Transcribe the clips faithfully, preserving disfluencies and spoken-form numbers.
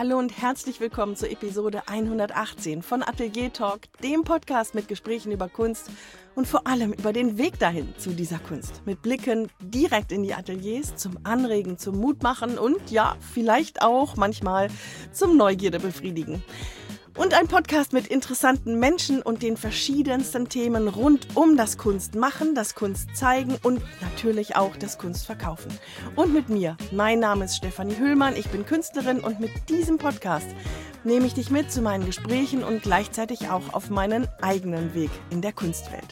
Hallo und herzlich willkommen zur Episode hundertachtzehn von Atelier Talk, dem Podcast mit Gesprächen über Kunst und vor allem über den Weg dahin zu dieser Kunst. Mit Blicken direkt in die Ateliers, zum Anregen, zum Mutmachen und ja, vielleicht auch manchmal zum Neugierde befriedigen. Und ein Podcast mit interessanten Menschen und den verschiedensten Themen rund um das Kunstmachen, das Kunstzeigen und natürlich auch das Kunstverkaufen. Und mit mir, mein Name ist Stefanie Höhlmann, ich bin Künstlerin und mit diesem Podcast nehme ich dich mit zu meinen Gesprächen und gleichzeitig auch auf meinen eigenen Weg in der Kunstwelt.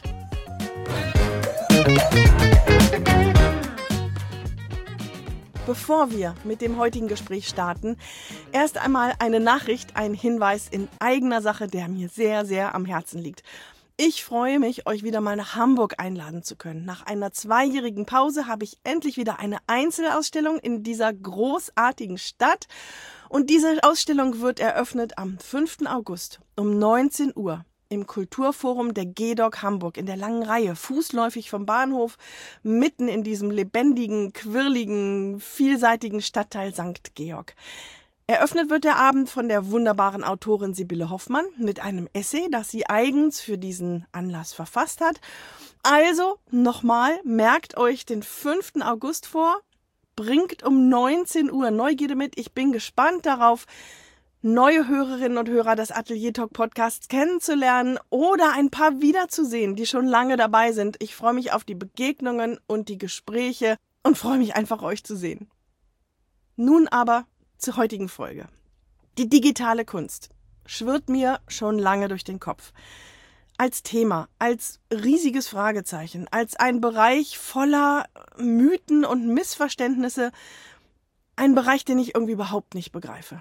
Bevor wir mit dem heutigen Gespräch starten, erst einmal eine Nachricht, ein Hinweis in eigener Sache, der mir sehr, sehr am Herzen liegt. Ich freue mich, euch wieder mal nach Hamburg einladen zu können. Nach einer zweijährigen Pause habe ich endlich wieder eine Einzelausstellung in dieser großartigen Stadt. Und diese Ausstellung wird eröffnet am fünften August um neunzehn Uhr. Im Kulturforum der G D O C Hamburg in der langen Reihe, fußläufig vom Bahnhof, mitten in diesem lebendigen, quirligen, vielseitigen Stadtteil Sankt Georg. Eröffnet wird der Abend von der wunderbaren Autorin Sibylle Hoffmann mit einem Essay, das sie eigens für diesen Anlass verfasst hat. Also nochmal, merkt euch den fünften August vor, bringt um neunzehn Uhr Neugierde mit. Ich bin gespannt darauf, neue Hörerinnen und Hörer des Atelier Talk Podcasts kennenzulernen oder ein paar wiederzusehen, die schon lange dabei sind. Ich freue mich auf die Begegnungen und die Gespräche und freue mich einfach, euch zu sehen. Nun aber zur heutigen Folge. Die digitale Kunst schwirrt mir schon lange durch den Kopf. Als Thema, als riesiges Fragezeichen, als ein Bereich voller Mythen und Missverständnisse, ein Bereich, den ich irgendwie überhaupt nicht begreife.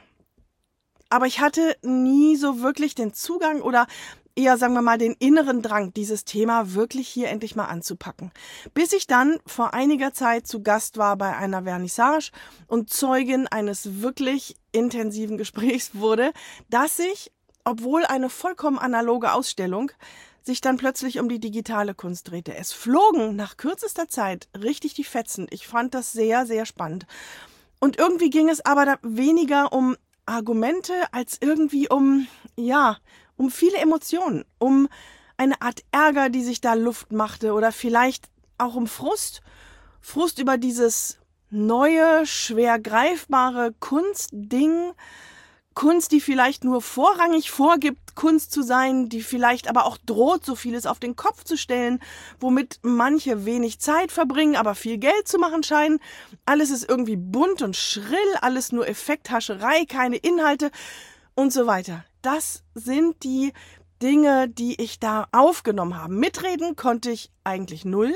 Aber ich hatte nie so wirklich den Zugang oder eher, sagen wir mal, den inneren Drang, dieses Thema wirklich hier endlich mal anzupacken. Bis ich dann vor einiger Zeit zu Gast war bei einer Vernissage und Zeugin eines wirklich intensiven Gesprächs wurde, das sich, obwohl eine vollkommen analoge Ausstellung, sich dann plötzlich um die digitale Kunst drehte. Es flogen nach kürzester Zeit richtig die Fetzen. Ich fand das sehr, sehr spannend. Und irgendwie ging es aber da weniger um Argumente als irgendwie um, ja, um viele Emotionen, um eine Art Ärger, die sich da Luft machte oder vielleicht auch um Frust. Frust über dieses neue, schwer greifbare Kunstding, Kunst, die vielleicht nur vorrangig vorgibt, Kunst zu sein, die vielleicht aber auch droht, so vieles auf den Kopf zu stellen, womit manche wenig Zeit verbringen, aber viel Geld zu machen scheinen. Alles ist irgendwie bunt und schrill, alles nur Effekthascherei, keine Inhalte und so weiter. Das sind die Dinge, die ich da aufgenommen habe. Mitreden konnte ich eigentlich null.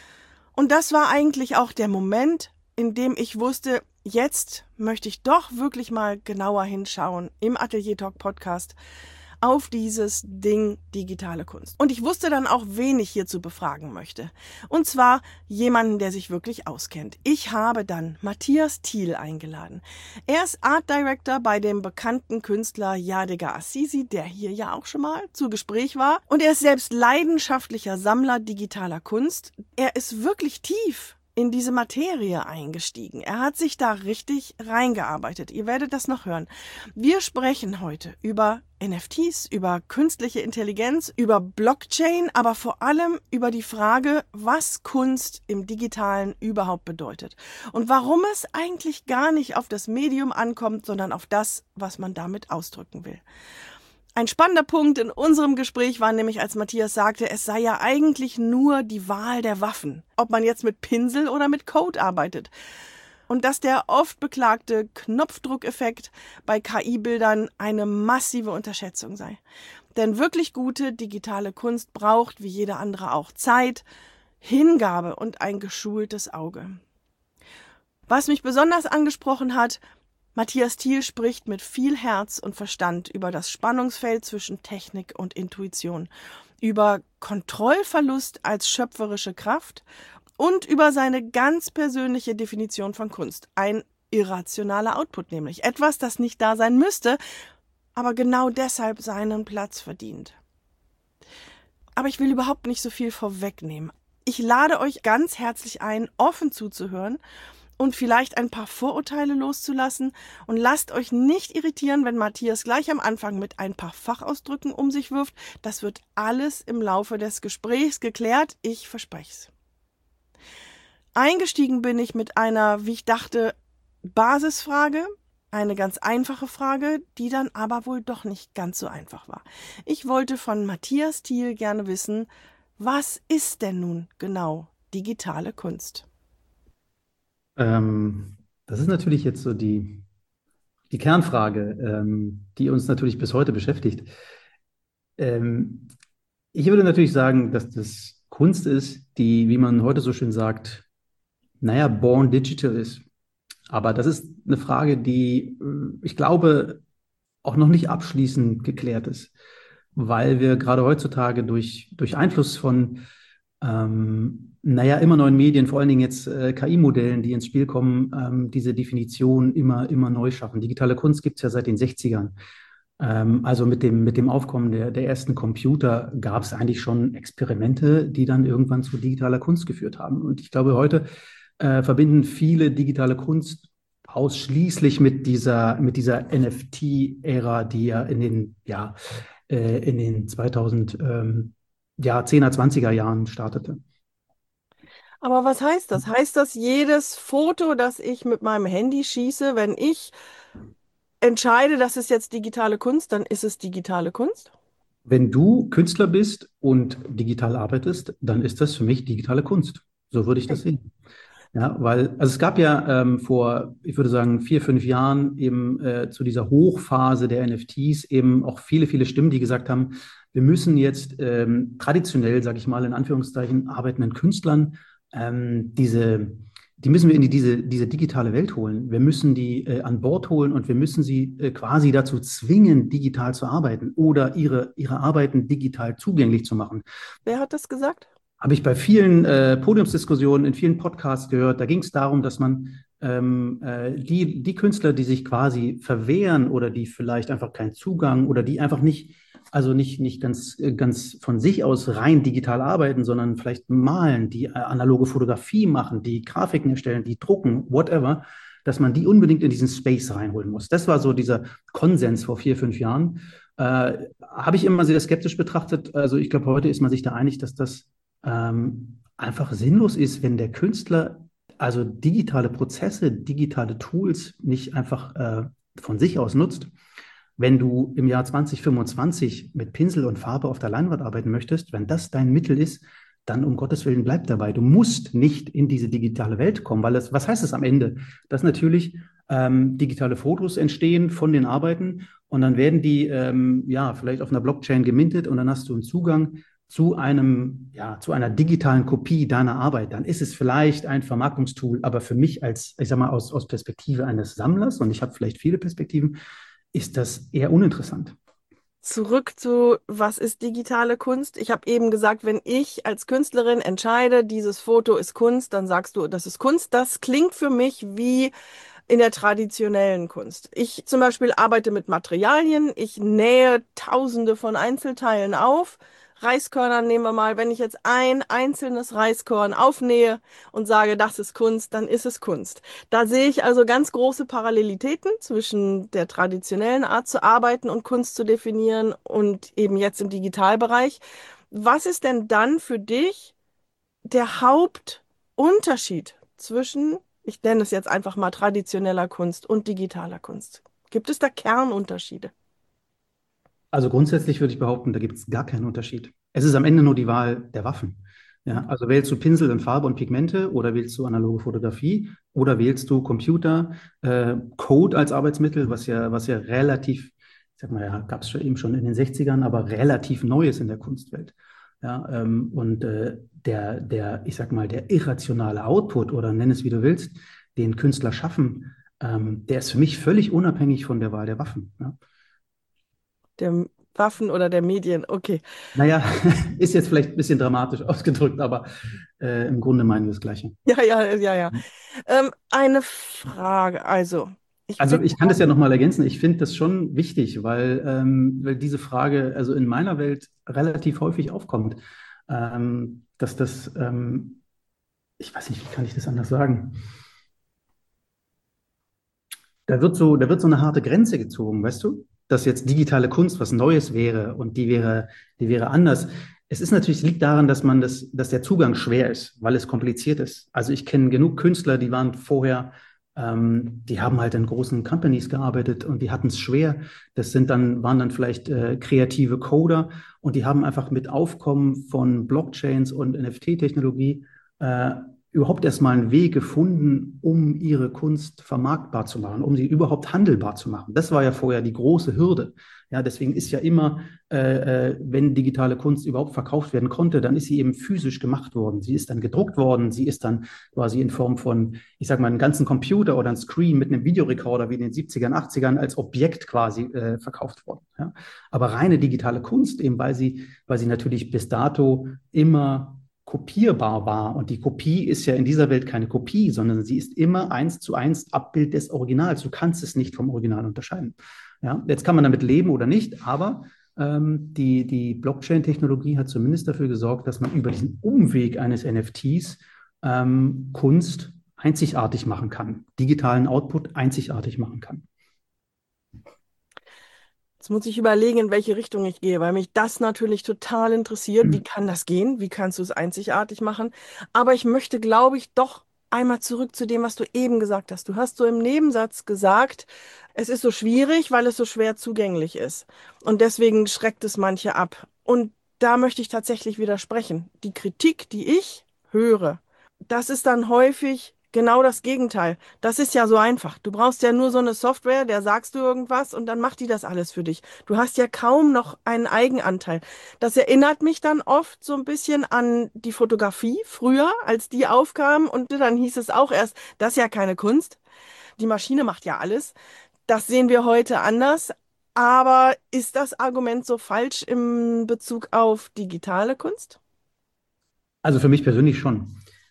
Und das war eigentlich auch der Moment, in dem ich wusste, jetzt möchte ich doch wirklich mal genauer hinschauen im Atelier Talk Podcast auf dieses Ding digitale Kunst. Und ich wusste dann auch, wen ich hierzu befragen möchte. Und zwar jemanden, der sich wirklich auskennt. Ich habe dann Matthias Thiel eingeladen. Er ist Art Director bei dem bekannten Künstler Yadigar Azizi, der hier ja auch schon mal zu Gespräch war. Und er ist selbst leidenschaftlicher Sammler digitaler Kunst. Er ist wirklich tief in diese Materie eingestiegen. Er hat sich da richtig reingearbeitet. Ihr werdet das noch hören. Wir sprechen heute über N F Ts, über künstliche Intelligenz, über Blockchain, aber vor allem über die Frage, was Kunst im Digitalen überhaupt bedeutet und warum es eigentlich gar nicht auf das Medium ankommt, sondern auf das, was man damit ausdrücken will. Ein spannender Punkt in unserem Gespräch war nämlich, als Matthias sagte, es sei ja eigentlich nur die Wahl der Waffen, ob man jetzt mit Pinsel oder mit Code arbeitet. Und dass der oft beklagte Knopfdruckeffekt bei K I-Bildern eine massive Unterschätzung sei. Denn wirklich gute digitale Kunst braucht, wie jede andere auch, Zeit, Hingabe und ein geschultes Auge. Was mich besonders angesprochen hat, Matthias Thiel spricht mit viel Herz und Verstand über das Spannungsfeld zwischen Technik und Intuition, über Kontrollverlust als schöpferische Kraft und über seine ganz persönliche Definition von Kunst. Ein irrationaler Output nämlich. Etwas, das nicht da sein müsste, aber genau deshalb seinen Platz verdient. Aber ich will überhaupt nicht so viel vorwegnehmen. Ich lade euch ganz herzlich ein, offen zuzuhören und vielleicht ein paar Vorurteile loszulassen. Und lasst euch nicht irritieren, wenn Matthias gleich am Anfang mit ein paar Fachausdrücken um sich wirft. Das wird alles im Laufe des Gesprächs geklärt. Ich verspreche es. Eingestiegen bin ich mit einer, wie ich dachte, Basisfrage. Eine ganz einfache Frage, die dann aber wohl doch nicht ganz so einfach war. Ich wollte von Matthias Thiel gerne wissen, was ist denn nun genau digitale Kunst? Ähm, das ist natürlich jetzt so die, die Kernfrage, ähm, die uns natürlich bis heute beschäftigt. Ähm, Ich würde natürlich sagen, dass das Kunst ist, die, wie man heute so schön sagt, naja, born digital ist. Aber das ist eine Frage, die, äh, ich glaube, auch noch nicht abschließend geklärt ist, weil wir gerade heutzutage durch, durch Einfluss von, ähm, naja, immer neuen Medien, vor allen Dingen jetzt äh, K I-Modellen, die ins Spiel kommen, ähm, diese Definition immer, immer neu schaffen. Digitale Kunst gibt es ja seit den Sechzigern. Ähm, also mit dem, mit dem Aufkommen der, der ersten Computer gab es eigentlich schon Experimente, die dann irgendwann zu digitaler Kunst geführt haben. Und ich glaube, heute äh, verbinden viele digitale Kunst ausschließlich mit dieser, mit dieser N F T-Ära, die ja in den, ja, äh, in den zweitausend, ähm, ja, zehner, zwanziger Jahren startete. Aber was heißt das? Heißt das, jedes Foto, das ich mit meinem Handy schieße, wenn ich entscheide, das ist jetzt digitale Kunst, dann ist es digitale Kunst? Wenn du Künstler bist und digital arbeitest, dann ist das für mich digitale Kunst. So würde ich das Okay. sehen. Ja, weil, also es gab ja ähm, vor, ich würde sagen, vier, fünf Jahren eben äh, zu dieser Hochphase der N F Ts eben auch viele, viele Stimmen, die gesagt haben, wir müssen jetzt ähm, traditionell, sage ich mal, in Anführungszeichen, arbeitenden Künstlern ähm, diese, die müssen wir in die, diese, diese digitale Welt holen. Wir müssen die äh, an Bord holen und wir müssen sie äh, quasi dazu zwingen, digital zu arbeiten oder ihre, ihre Arbeiten digital zugänglich zu machen. Wer hat das gesagt? Habe ich bei vielen äh, Podiumsdiskussionen, in vielen Podcasts gehört. Da ging es darum, dass man ähm, äh, die, die Künstler, die sich quasi verwehren oder die vielleicht einfach keinen Zugang oder die einfach nicht, also nicht, nicht ganz, äh, ganz von sich aus rein digital arbeiten, sondern vielleicht malen, die äh, analoge Fotografie machen, die Grafiken erstellen, die drucken, whatever, dass man die unbedingt in diesen Space reinholen muss. Das war so dieser Konsens vor vier, fünf Jahren. Äh, Habe ich immer sehr skeptisch betrachtet. Also ich glaube, heute ist man sich da einig, dass das ähm, einfach sinnlos ist, wenn der Künstler also digitale Prozesse, digitale Tools nicht einfach äh, von sich aus nutzt. Wenn du im Jahr zwanzig fünfundzwanzig mit Pinsel und Farbe auf der Leinwand arbeiten möchtest, wenn das dein Mittel ist, dann um Gottes Willen bleib dabei. Du musst nicht in diese digitale Welt kommen, weil es, was heißt es am Ende? Dass natürlich ähm, digitale Fotos entstehen von den Arbeiten und dann werden die ähm, ja vielleicht auf einer Blockchain gemintet und dann hast du einen Zugang zu einem, ja, zu einer digitalen Kopie deiner Arbeit, dann ist es vielleicht ein Vermarktungstool, aber für mich als, ich sag mal, aus, aus Perspektive eines Sammlers, und ich habe vielleicht viele Perspektiven, ist das eher uninteressant. Zurück zu, was ist digitale Kunst? Ich habe eben gesagt, wenn ich als Künstlerin entscheide, dieses Foto ist Kunst, dann sagst du, das ist Kunst. Das klingt für mich wie in der traditionellen Kunst. Ich zum Beispiel arbeite mit Materialien. Ich nähe Tausende von Einzelteilen auf. Reiskörner nehmen wir mal. Wenn ich jetzt ein einzelnes Reiskorn aufnähe und sage, das ist Kunst, dann ist es Kunst. Da sehe ich also ganz große Parallelitäten zwischen der traditionellen Art zu arbeiten und Kunst zu definieren und eben jetzt im Digitalbereich. Was ist denn dann für dich der Hauptunterschied zwischen, ich nenne es jetzt einfach mal traditioneller Kunst und digitaler Kunst? Gibt es da Kernunterschiede? Also grundsätzlich würde ich behaupten, da gibt es gar keinen Unterschied. Es ist am Ende nur die Wahl der Waffen. Ja, also wählst du Pinsel und Farbe und Pigmente oder wählst du analoge Fotografie oder wählst du Computer, äh, Code als Arbeitsmittel, was ja, was ja relativ, ich sag mal, ja, gab es schon eben schon in den sechzigern, aber relativ neu ist in der Kunstwelt. Ja, ähm, und äh, der, der, ich sag mal, der irrationale Output oder nenn es wie du willst, den Künstler schaffen, ähm, der ist für mich völlig unabhängig von der Wahl der Waffen. Ja. Der Waffen oder der Medien? Okay. Naja, ist jetzt vielleicht ein bisschen dramatisch ausgedrückt, aber äh, im Grunde meinen wir das Gleiche. Ja, ja, ja, ja. Ähm, eine Frage. Also, ich bin Also ich kann das ja nochmal ergänzen. Ich finde das schon wichtig, weil, ähm, weil diese Frage also in meiner Welt relativ häufig aufkommt. Ähm, dass das, ähm, ich weiß nicht, wie kann ich das anders sagen? Da wird so, da wird so eine harte Grenze gezogen, weißt du? Dass jetzt digitale Kunst was Neues wäre und die wäre, die wäre anders. Es ist natürlich, es liegt daran, dass man das, dass der Zugang schwer ist, weil es kompliziert ist. Also ich kenne genug Künstler, die waren vorher, ähm, die haben halt in großen Companies gearbeitet und die hatten es schwer. Das sind dann, waren dann vielleicht äh, kreative Coder und die haben einfach mit Aufkommen von Blockchains und N F T-Technologie äh, überhaupt erstmal einen Weg gefunden, um ihre Kunst vermarktbar zu machen, um sie überhaupt handelbar zu machen. Das war ja vorher die große Hürde. Ja, deswegen ist ja immer, äh, äh, wenn digitale Kunst überhaupt verkauft werden konnte, dann ist sie eben physisch gemacht worden. Sie ist dann gedruckt worden, sie ist dann quasi in Form von, ich sag mal, einem ganzen Computer oder einem Screen mit einem Videorekorder wie in den siebzigern, achtzigern als Objekt quasi äh, verkauft worden. Ja. Aber reine digitale Kunst, eben weil sie, weil sie natürlich bis dato immer kopierbar war. Und die Kopie ist ja in dieser Welt keine Kopie, sondern sie ist immer eins zu eins Abbild des Originals. Du kannst es nicht vom Original unterscheiden. Ja, jetzt kann man damit leben oder nicht, aber ähm, die, die Blockchain-Technologie hat zumindest dafür gesorgt, dass man über diesen Umweg eines N F Ts ähm, Kunst einzigartig machen kann, digitalen Output einzigartig machen kann. Jetzt muss ich überlegen, in welche Richtung ich gehe, weil mich das natürlich total interessiert. Wie kann das gehen? Wie kannst du es einzigartig machen? Aber ich möchte, glaube ich, doch einmal zurück zu dem, was du eben gesagt hast. Du hast so im Nebensatz gesagt, es ist so schwierig, weil es so schwer zugänglich ist. Und deswegen schreckt es manche ab. Und da möchte ich tatsächlich widersprechen. Die Kritik, die ich höre, das ist dann häufig genau das Gegenteil. Das ist ja so einfach. Du brauchst ja nur so eine Software, der sagst du irgendwas und dann macht die das alles für dich. Du hast ja kaum noch einen Eigenanteil. Das erinnert mich dann oft so ein bisschen an die Fotografie früher, als die aufkam und dann hieß es auch erst, das ist ja keine Kunst. Die Maschine macht ja alles. Das sehen wir heute anders. Aber ist das Argument so falsch im Bezug auf digitale Kunst? Also für mich persönlich schon,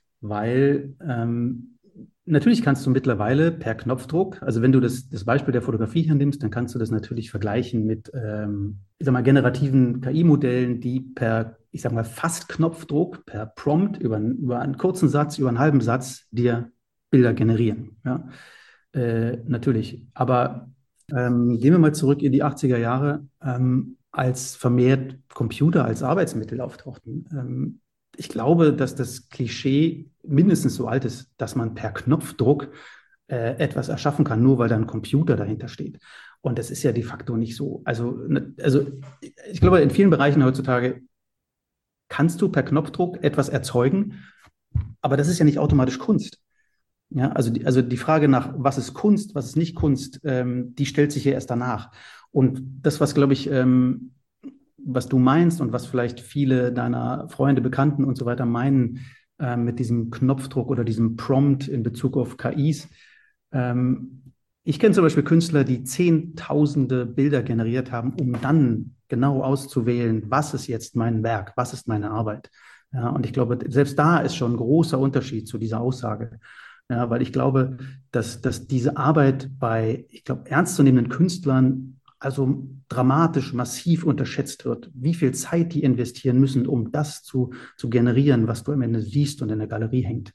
weil ähm, natürlich kannst du mittlerweile per Knopfdruck, also wenn du das, das Beispiel der Fotografie hernimmst, dann kannst du das natürlich vergleichen mit, ähm, ich sag mal, generativen K I-Modellen, die per, ich sag mal, fast Knopfdruck, per Prompt über, über einen kurzen Satz, über einen halben Satz dir Bilder generieren. Ja, äh, natürlich. Aber ähm, gehen wir mal zurück in die achtziger Jahre, ähm, als vermehrt Computer als Arbeitsmittel auftauchten. Ähm, ich glaube, dass das Klischee mindestens so alt ist, dass man per Knopfdruck äh, etwas erschaffen kann, nur weil da ein Computer dahinter steht. Und das ist ja de facto nicht so. Also, ne, also ich glaube, in vielen Bereichen heutzutage kannst du per Knopfdruck etwas erzeugen, aber das ist ja nicht automatisch Kunst. Ja, also die, also die Frage nach, was ist Kunst, was ist nicht Kunst, ähm, die stellt sich ja erst danach. Und das, was, glaube ich, ähm, was du meinst und was vielleicht viele deiner Freunde, Bekannten und so weiter meinen äh, mit diesem Knopfdruck oder diesem Prompt in Bezug auf K Is. Ähm, ich kenne zum Beispiel Künstler, die Zehntausende Bilder generiert haben, um dann genau auszuwählen, was ist jetzt mein Werk, was ist meine Arbeit. Ja, und ich glaube, selbst da ist schon ein großer Unterschied zu dieser Aussage. Ja, weil ich glaube, dass, dass diese Arbeit bei, ich glaube, ernstzunehmenden Künstlern also dramatisch massiv unterschätzt wird, wie viel Zeit die investieren müssen, um das zu, zu generieren, was du am Ende siehst und in der Galerie hängt.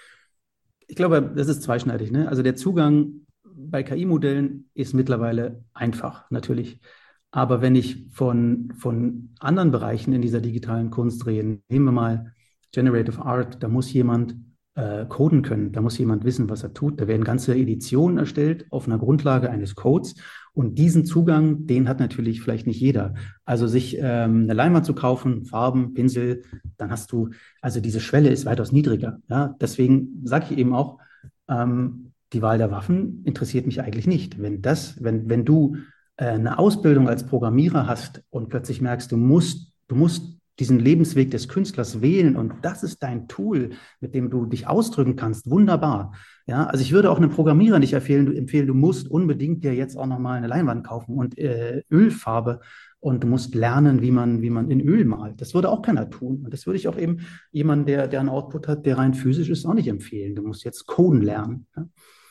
Ich glaube, das ist zweischneidig. Ne? Also der Zugang bei K I-Modellen ist mittlerweile einfach, natürlich. Aber wenn ich von, von anderen Bereichen in dieser digitalen Kunst rede, nehmen wir mal Generative Art, da muss jemand äh, coden können, da muss jemand wissen, was er tut. Da werden ganze Editionen erstellt auf einer Grundlage eines Codes. Und diesen Zugang, den hat natürlich vielleicht nicht jeder. Also sich ähm, eine Leinwand zu kaufen, Farben, Pinsel, dann hast du, also diese Schwelle ist weitaus niedriger. Ja? Deswegen sage ich eben auch, ähm, die Wahl der Waffen interessiert mich eigentlich nicht. Wenn das, wenn, wenn du äh, eine Ausbildung als Programmierer hast und plötzlich merkst, du musst, du musst diesen Lebensweg des Künstlers wählen und das ist dein Tool, mit dem du dich ausdrücken kannst, wunderbar. Ja, also ich würde auch einem Programmierer nicht empfehlen, du, empfehlen, du musst unbedingt dir jetzt auch nochmal eine Leinwand kaufen und äh, Ölfarbe und du musst lernen, wie man, wie man in Öl malt. Das würde auch keiner tun. Und das würde ich auch eben jemand, der, der einen Output hat, der rein physisch ist, auch nicht empfehlen. Du musst jetzt Coden lernen. Ja?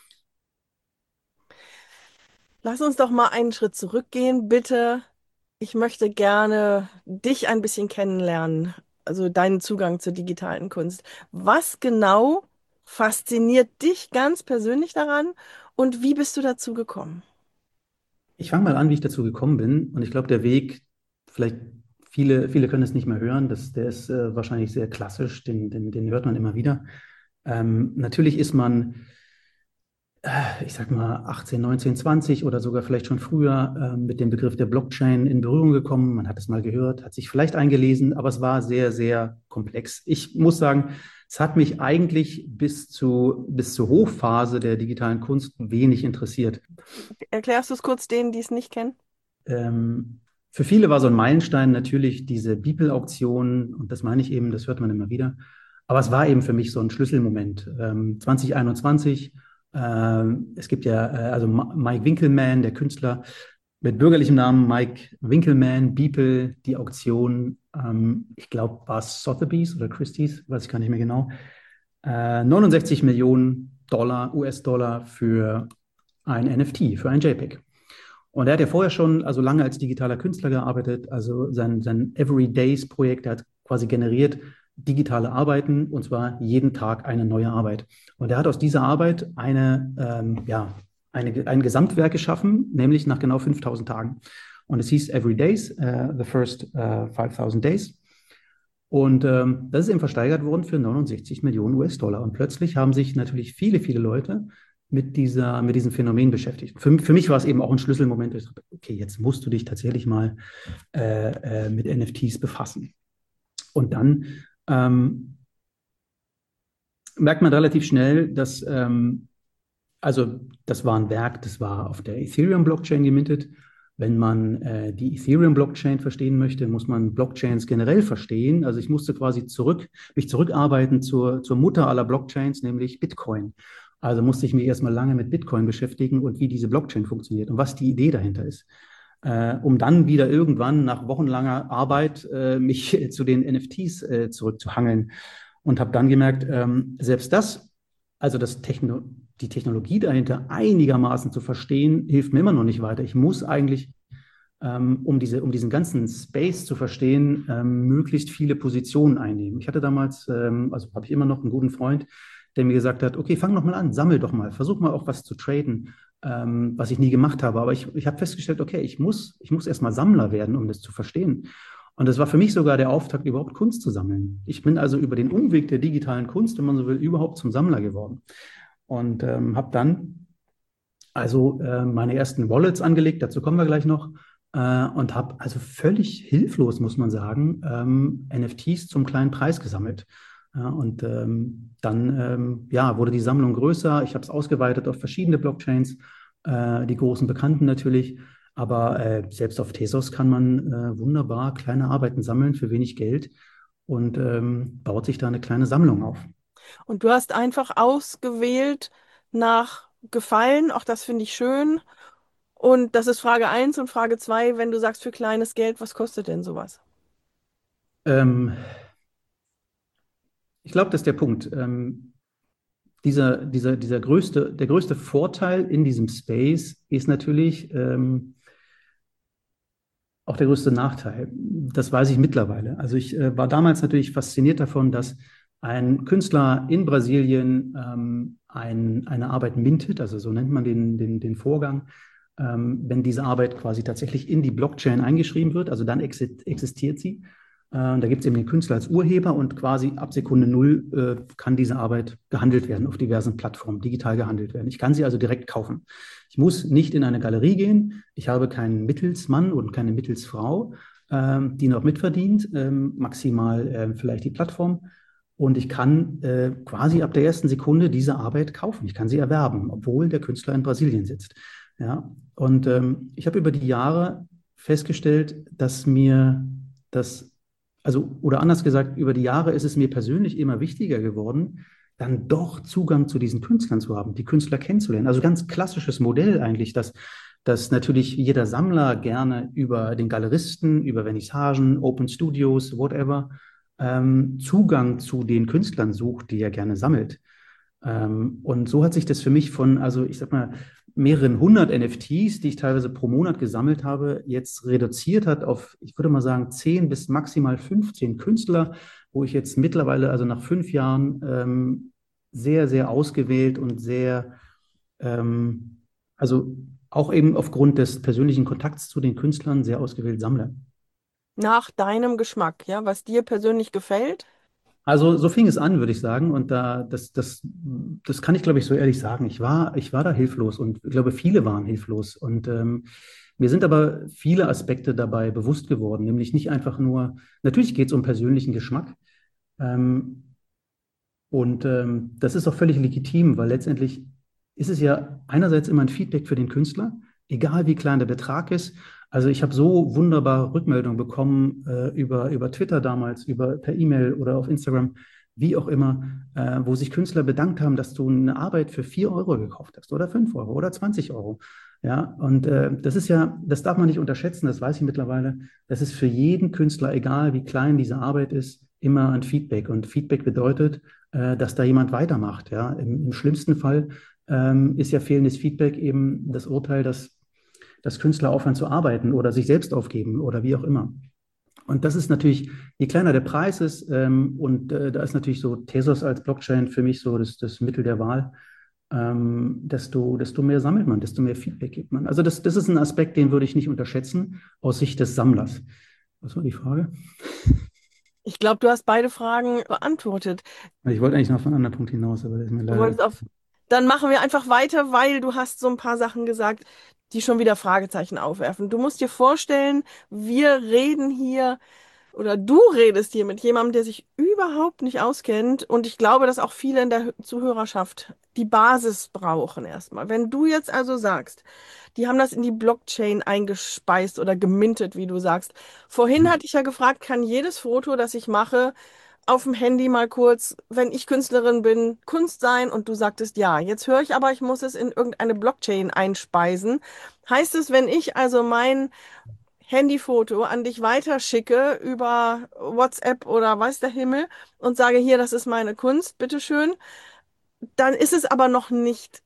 Lass uns doch mal einen Schritt zurückgehen, bitte. Ich möchte gerne dich ein bisschen kennenlernen, also deinen Zugang zur digitalen Kunst. Was genau fasziniert dich ganz persönlich daran Und wie bist du dazu gekommen? Ich fange mal an, wie ich dazu gekommen bin. Und ich glaube, der Weg, vielleicht viele, viele können es nicht mehr hören, das, der ist äh, wahrscheinlich sehr klassisch, den, den, den hört man immer wieder. Ähm, natürlich ist man, äh, ich sag mal, achtzehn, neunzehn, zwanzig oder sogar vielleicht schon früher äh, mit dem Begriff der Blockchain in Berührung gekommen. Man hat es mal gehört, hat sich vielleicht eingelesen, aber es war sehr, sehr komplex. Ich muss sagen, es hat mich eigentlich bis zu, bis zur Hochphase der digitalen Kunst wenig interessiert. Erklärst du es kurz denen, die es nicht kennen? Ähm, für viele war so ein Meilenstein natürlich diese Beeple-Auktion, und das meine ich eben, das hört man immer wieder. Aber es war eben für mich so ein Schlüsselmoment. Ähm, zwanzig einundzwanzig, ähm, es gibt ja, äh, also Ma- Mike Winkelmann, der Künstler mit bürgerlichem Namen Mike Winkelmann, Beeple, die Auktion, ähm, ich glaube, war es Sotheby's oder Christie's, weiß ich gar nicht mehr genau, äh, neunundsechzig Millionen Dollar, U S-Dollar für ein N F T, für ein JPEG. Und er hat ja vorher schon, also lange als digitaler Künstler gearbeitet, also sein, sein Everydays-Projekt, er hat quasi generiert digitale Arbeiten, und zwar jeden Tag eine neue Arbeit. Und er hat aus dieser Arbeit eine, ähm, ja, eine, ein Gesamtwerk geschaffen, nämlich nach genau fünftausend Tagen. Und es hieß Everydays, uh, the first uh, fünftausend Days. Und ähm, das ist eben versteigert worden für neunundsechzig Millionen U S-Dollar. Und plötzlich haben sich natürlich viele, viele Leute mit dieser, mit diesem Phänomen beschäftigt. Für, für mich war es eben auch ein Schlüsselmoment. Ich dachte, okay, jetzt musst du dich tatsächlich mal äh, äh, mit N F Ts befassen. Und dann ähm, merkt man relativ schnell, dass, ähm, also das war ein Werk, das war auf der Ethereum-Blockchain gemintet. Wenn man äh, die Ethereum-Blockchain verstehen möchte, muss man Blockchains generell verstehen. Also ich musste quasi zurück, mich zurückarbeiten zur, zur Mutter aller Blockchains, nämlich Bitcoin. Also musste ich mich erstmal lange mit Bitcoin beschäftigen und wie diese Blockchain funktioniert und was die Idee dahinter ist. Äh, um dann wieder irgendwann nach wochenlanger Arbeit äh, mich zu den N F Ts äh, zurückzuhangeln. Und habe dann gemerkt, ähm, selbst das, also das Techno die Technologie dahinter einigermaßen zu verstehen, hilft mir immer noch nicht weiter. Ich muss eigentlich, ähm, um, diese, um diesen ganzen Space zu verstehen, ähm, möglichst viele Positionen einnehmen. Ich hatte damals, ähm, also habe ich immer noch einen guten Freund, der mir gesagt hat, okay, fang doch mal an, sammel doch mal, versuch mal auch was zu traden, ähm, was ich nie gemacht habe. Aber ich, ich habe festgestellt, okay, ich muss, ich muss erst mal Sammler werden, um das zu verstehen. Und das war für mich sogar der Auftakt, überhaupt Kunst zu sammeln. Ich bin also über den Umweg der digitalen Kunst, wenn man so will, überhaupt zum Sammler geworden. Und ähm, habe dann also äh, meine ersten Wallets angelegt, dazu kommen wir gleich noch, äh, und habe also völlig hilflos, muss man sagen, ähm, N F Ts zum kleinen Preis gesammelt. Ja, und ähm, dann ähm, ja, wurde die Sammlung größer. Ich habe es ausgeweitet auf verschiedene Blockchains, äh, die großen Bekannten natürlich. Aber äh, selbst auf Tezos kann man äh, wunderbar kleine Arbeiten sammeln für wenig Geld und ähm, baut sich da eine kleine Sammlung auf. Und du hast einfach ausgewählt nach Gefallen, auch das finde ich schön. Und das ist Frage eins und Frage zwei, wenn du sagst für kleines Geld, was kostet denn sowas? Ähm, Ich glaube, das ist der Punkt. Ähm, dieser, dieser, dieser größte, der größte Vorteil in diesem Space ist natürlich ähm, auch der größte Nachteil. Das weiß ich mittlerweile. Also ich äh, war damals natürlich fasziniert davon, dass ein Künstler in Brasilien ähm, ein, eine Arbeit mintet, also so nennt man den, den, den Vorgang, ähm, wenn diese Arbeit quasi tatsächlich in die Blockchain eingeschrieben wird, also dann exi- existiert sie. Äh, da gibt es eben den Künstler als Urheber und quasi ab Sekunde Null äh, kann diese Arbeit gehandelt werden auf diversen Plattformen, digital gehandelt werden. Ich kann sie also direkt kaufen. Ich muss nicht in eine Galerie gehen. Ich habe keinen Mittelsmann und keine Mittelsfrau, ähm, die noch mitverdient, ähm, maximal äh, vielleicht die Plattform. Und ich kann äh, quasi ab der ersten Sekunde diese Arbeit kaufen. Ich kann sie erwerben, obwohl der Künstler in Brasilien sitzt. Ja? Und ähm, ich habe über die Jahre festgestellt, dass mir das, also, oder anders gesagt, über die Jahre ist es mir persönlich immer wichtiger geworden, dann doch Zugang zu diesen Künstlern zu haben, die Künstler kennenzulernen. Also ganz klassisches Modell eigentlich, dass, dass natürlich jeder Sammler gerne über den Galeristen, über Vernissagen, Open Studios, whatever, ähm, Zugang zu den Künstlern sucht, die er gerne sammelt. Ähm, und so hat sich das für mich von, also ich sag mal, mehreren hundert N F Ts, die ich teilweise pro Monat gesammelt habe, jetzt reduziert hat auf, ich würde mal sagen, zehn bis maximal fünfzehn Künstler, wo ich jetzt mittlerweile, also nach fünf Jahren, ähm, sehr, sehr ausgewählt und sehr ähm, also auch eben aufgrund des persönlichen Kontakts zu den Künstlern sehr ausgewählt sammle. Nach deinem Geschmack, ja, was dir persönlich gefällt. Also so fing es an, würde ich sagen. Und da, das, das, das kann ich, glaube ich, so ehrlich sagen. Ich war, ich war da hilflos und ich glaube, viele waren hilflos. Und ähm, mir sind aber viele Aspekte dabei bewusst geworden, nämlich nicht einfach nur, natürlich geht es um persönlichen Geschmack. Ähm, und ähm, das ist auch völlig legitim, weil letztendlich ist es ja einerseits immer ein Feedback für den Künstler, egal wie klein der Betrag ist. Also ich habe so wunderbare Rückmeldungen bekommen äh, über, über Twitter damals, über per E-Mail oder auf Instagram, wie auch immer, äh, wo sich Künstler bedankt haben, dass du eine Arbeit für vier Euro gekauft hast oder fünf Euro oder zwanzig Euro. Ja, und äh, das ist ja, das darf man nicht unterschätzen, das weiß ich mittlerweile. Das ist für jeden Künstler, egal wie klein diese Arbeit ist, immer ein Feedback. Und Feedback bedeutet, äh, dass da jemand weitermacht. Ja? Im, im schlimmsten Fall ähm, ist ja fehlendes Feedback eben das Urteil, dass, dass Künstler aufhören zu arbeiten oder sich selbst aufgeben oder wie auch immer. Und das ist natürlich, je kleiner der Preis ist, ähm, und äh, da ist natürlich so Tezos als Blockchain für mich so das, das Mittel der Wahl, ähm, desto, desto mehr sammelt man, desto mehr Feedback gibt man. Also das, das ist ein Aspekt, den würde ich nicht unterschätzen aus Sicht des Sammlers. Was war die Frage? Ich glaube, du hast beide Fragen beantwortet. Ich wollte eigentlich noch auf einen anderen Punkt hinaus, aber das ist mir Du leider. wolltest auf. Dann machen wir einfach weiter, weil du hast so ein paar Sachen gesagt, die schon wieder Fragezeichen aufwerfen. Du musst dir vorstellen, wir reden hier oder du redest hier mit jemandem, der sich überhaupt nicht auskennt. Und ich glaube, dass auch viele in der Zuhörerschaft die Basis brauchen erstmal. Wenn du jetzt also sagst, die haben das in die Blockchain eingespeist oder gemintet, wie du sagst. Vorhin hatte ich ja gefragt, kann jedes Foto, das ich mache, auf dem Handy mal kurz, wenn ich Künstlerin bin, Kunst sein? Und du sagtest ja. Jetzt höre ich aber, ich muss es in irgendeine Blockchain einspeisen. Heißt es, wenn ich also mein Handyfoto an dich weiterschicke über WhatsApp oder weiß der Himmel und sage, hier, das ist meine Kunst, bitteschön, dann ist es aber noch nicht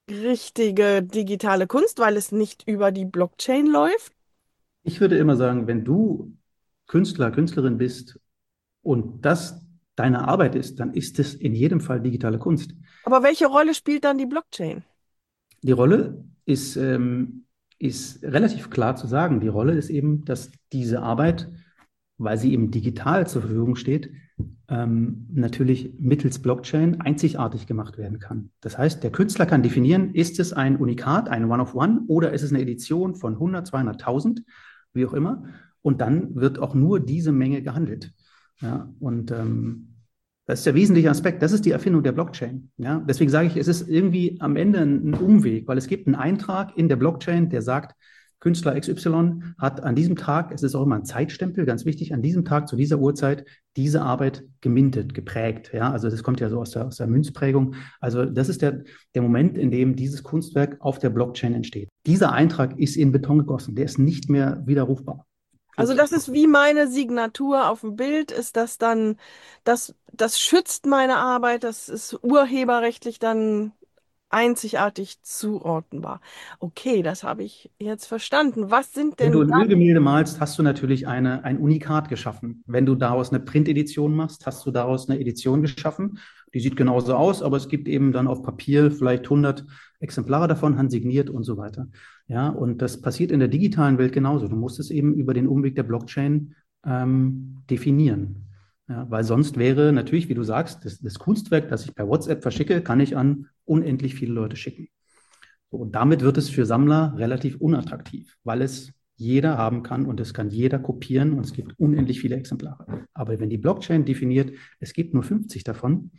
richtige digitale Kunst, weil es nicht über die Blockchain läuft. Ich würde immer sagen, wenn du Künstler, Künstlerin bist und das deine Arbeit ist, dann ist es in jedem Fall digitale Kunst. Aber welche Rolle spielt dann die Blockchain? Die Rolle ist, ähm, ist relativ klar zu sagen. Die Rolle ist eben, dass diese Arbeit, weil sie eben digital zur Verfügung steht, ähm, natürlich mittels Blockchain einzigartig gemacht werden kann. Das heißt, der Künstler kann definieren, ist es ein Unikat, ein One-of-One oder ist es eine Edition von hundert, zweihundert, tausend, wie auch immer. Und dann wird auch nur diese Menge gehandelt. Ja, und ähm, das ist der wesentliche Aspekt. Das ist die Erfindung der Blockchain. Ja, deswegen sage ich, es ist irgendwie am Ende ein, ein Umweg, weil es gibt einen Eintrag in der Blockchain, der sagt, Künstler X Y hat an diesem Tag, es ist auch immer ein Zeitstempel, ganz wichtig, an diesem Tag zu dieser Uhrzeit diese Arbeit gemintet, geprägt. Ja, also das kommt ja so aus der, aus der Münzprägung. Also das ist der, der Moment, in dem dieses Kunstwerk auf der Blockchain entsteht. Dieser Eintrag ist in Beton gegossen, der ist nicht mehr widerrufbar. Also das ist wie meine Signatur auf dem Bild, ist das dann, das, das schützt meine Arbeit, das ist urheberrechtlich dann einzigartig zuordnenbar. Okay, das habe ich jetzt verstanden. Was sind Wenn du denn ein dann? Ölgemälde malst, hast du natürlich eine, ein Unikat geschaffen. Wenn du daraus eine Printedition machst, hast du daraus eine Edition geschaffen. Die sieht genauso aus, aber es gibt eben dann auf Papier vielleicht hundert Exemplare davon, handsigniert und so weiter. Ja, und das passiert in der digitalen Welt genauso. Du musst es eben über den Umweg der Blockchain ähm, definieren. Ja, weil sonst wäre natürlich, wie du sagst, das, das Kunstwerk, das ich per WhatsApp verschicke, kann ich an unendlich viele Leute schicken. So, und damit wird es für Sammler relativ unattraktiv, weil es jeder haben kann und es kann jeder kopieren und es gibt unendlich viele Exemplare. Aber wenn die Blockchain definiert, es gibt nur fünfzig davon,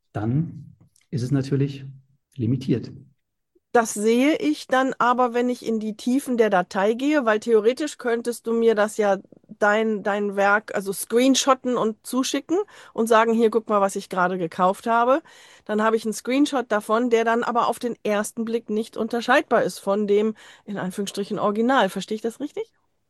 dann ist es natürlich limitiert. Das sehe ich dann aber, wenn ich in die Tiefen der Datei gehe, weil theoretisch könntest du mir das ja dein, dein Werk, also screenshotten und zuschicken und sagen, hier, guck mal, was ich gerade gekauft habe. Dann habe ich einen Screenshot davon, der dann aber auf den ersten Blick nicht unterscheidbar ist von dem, in Anführungsstrichen, Original. Verstehe ich das richtig?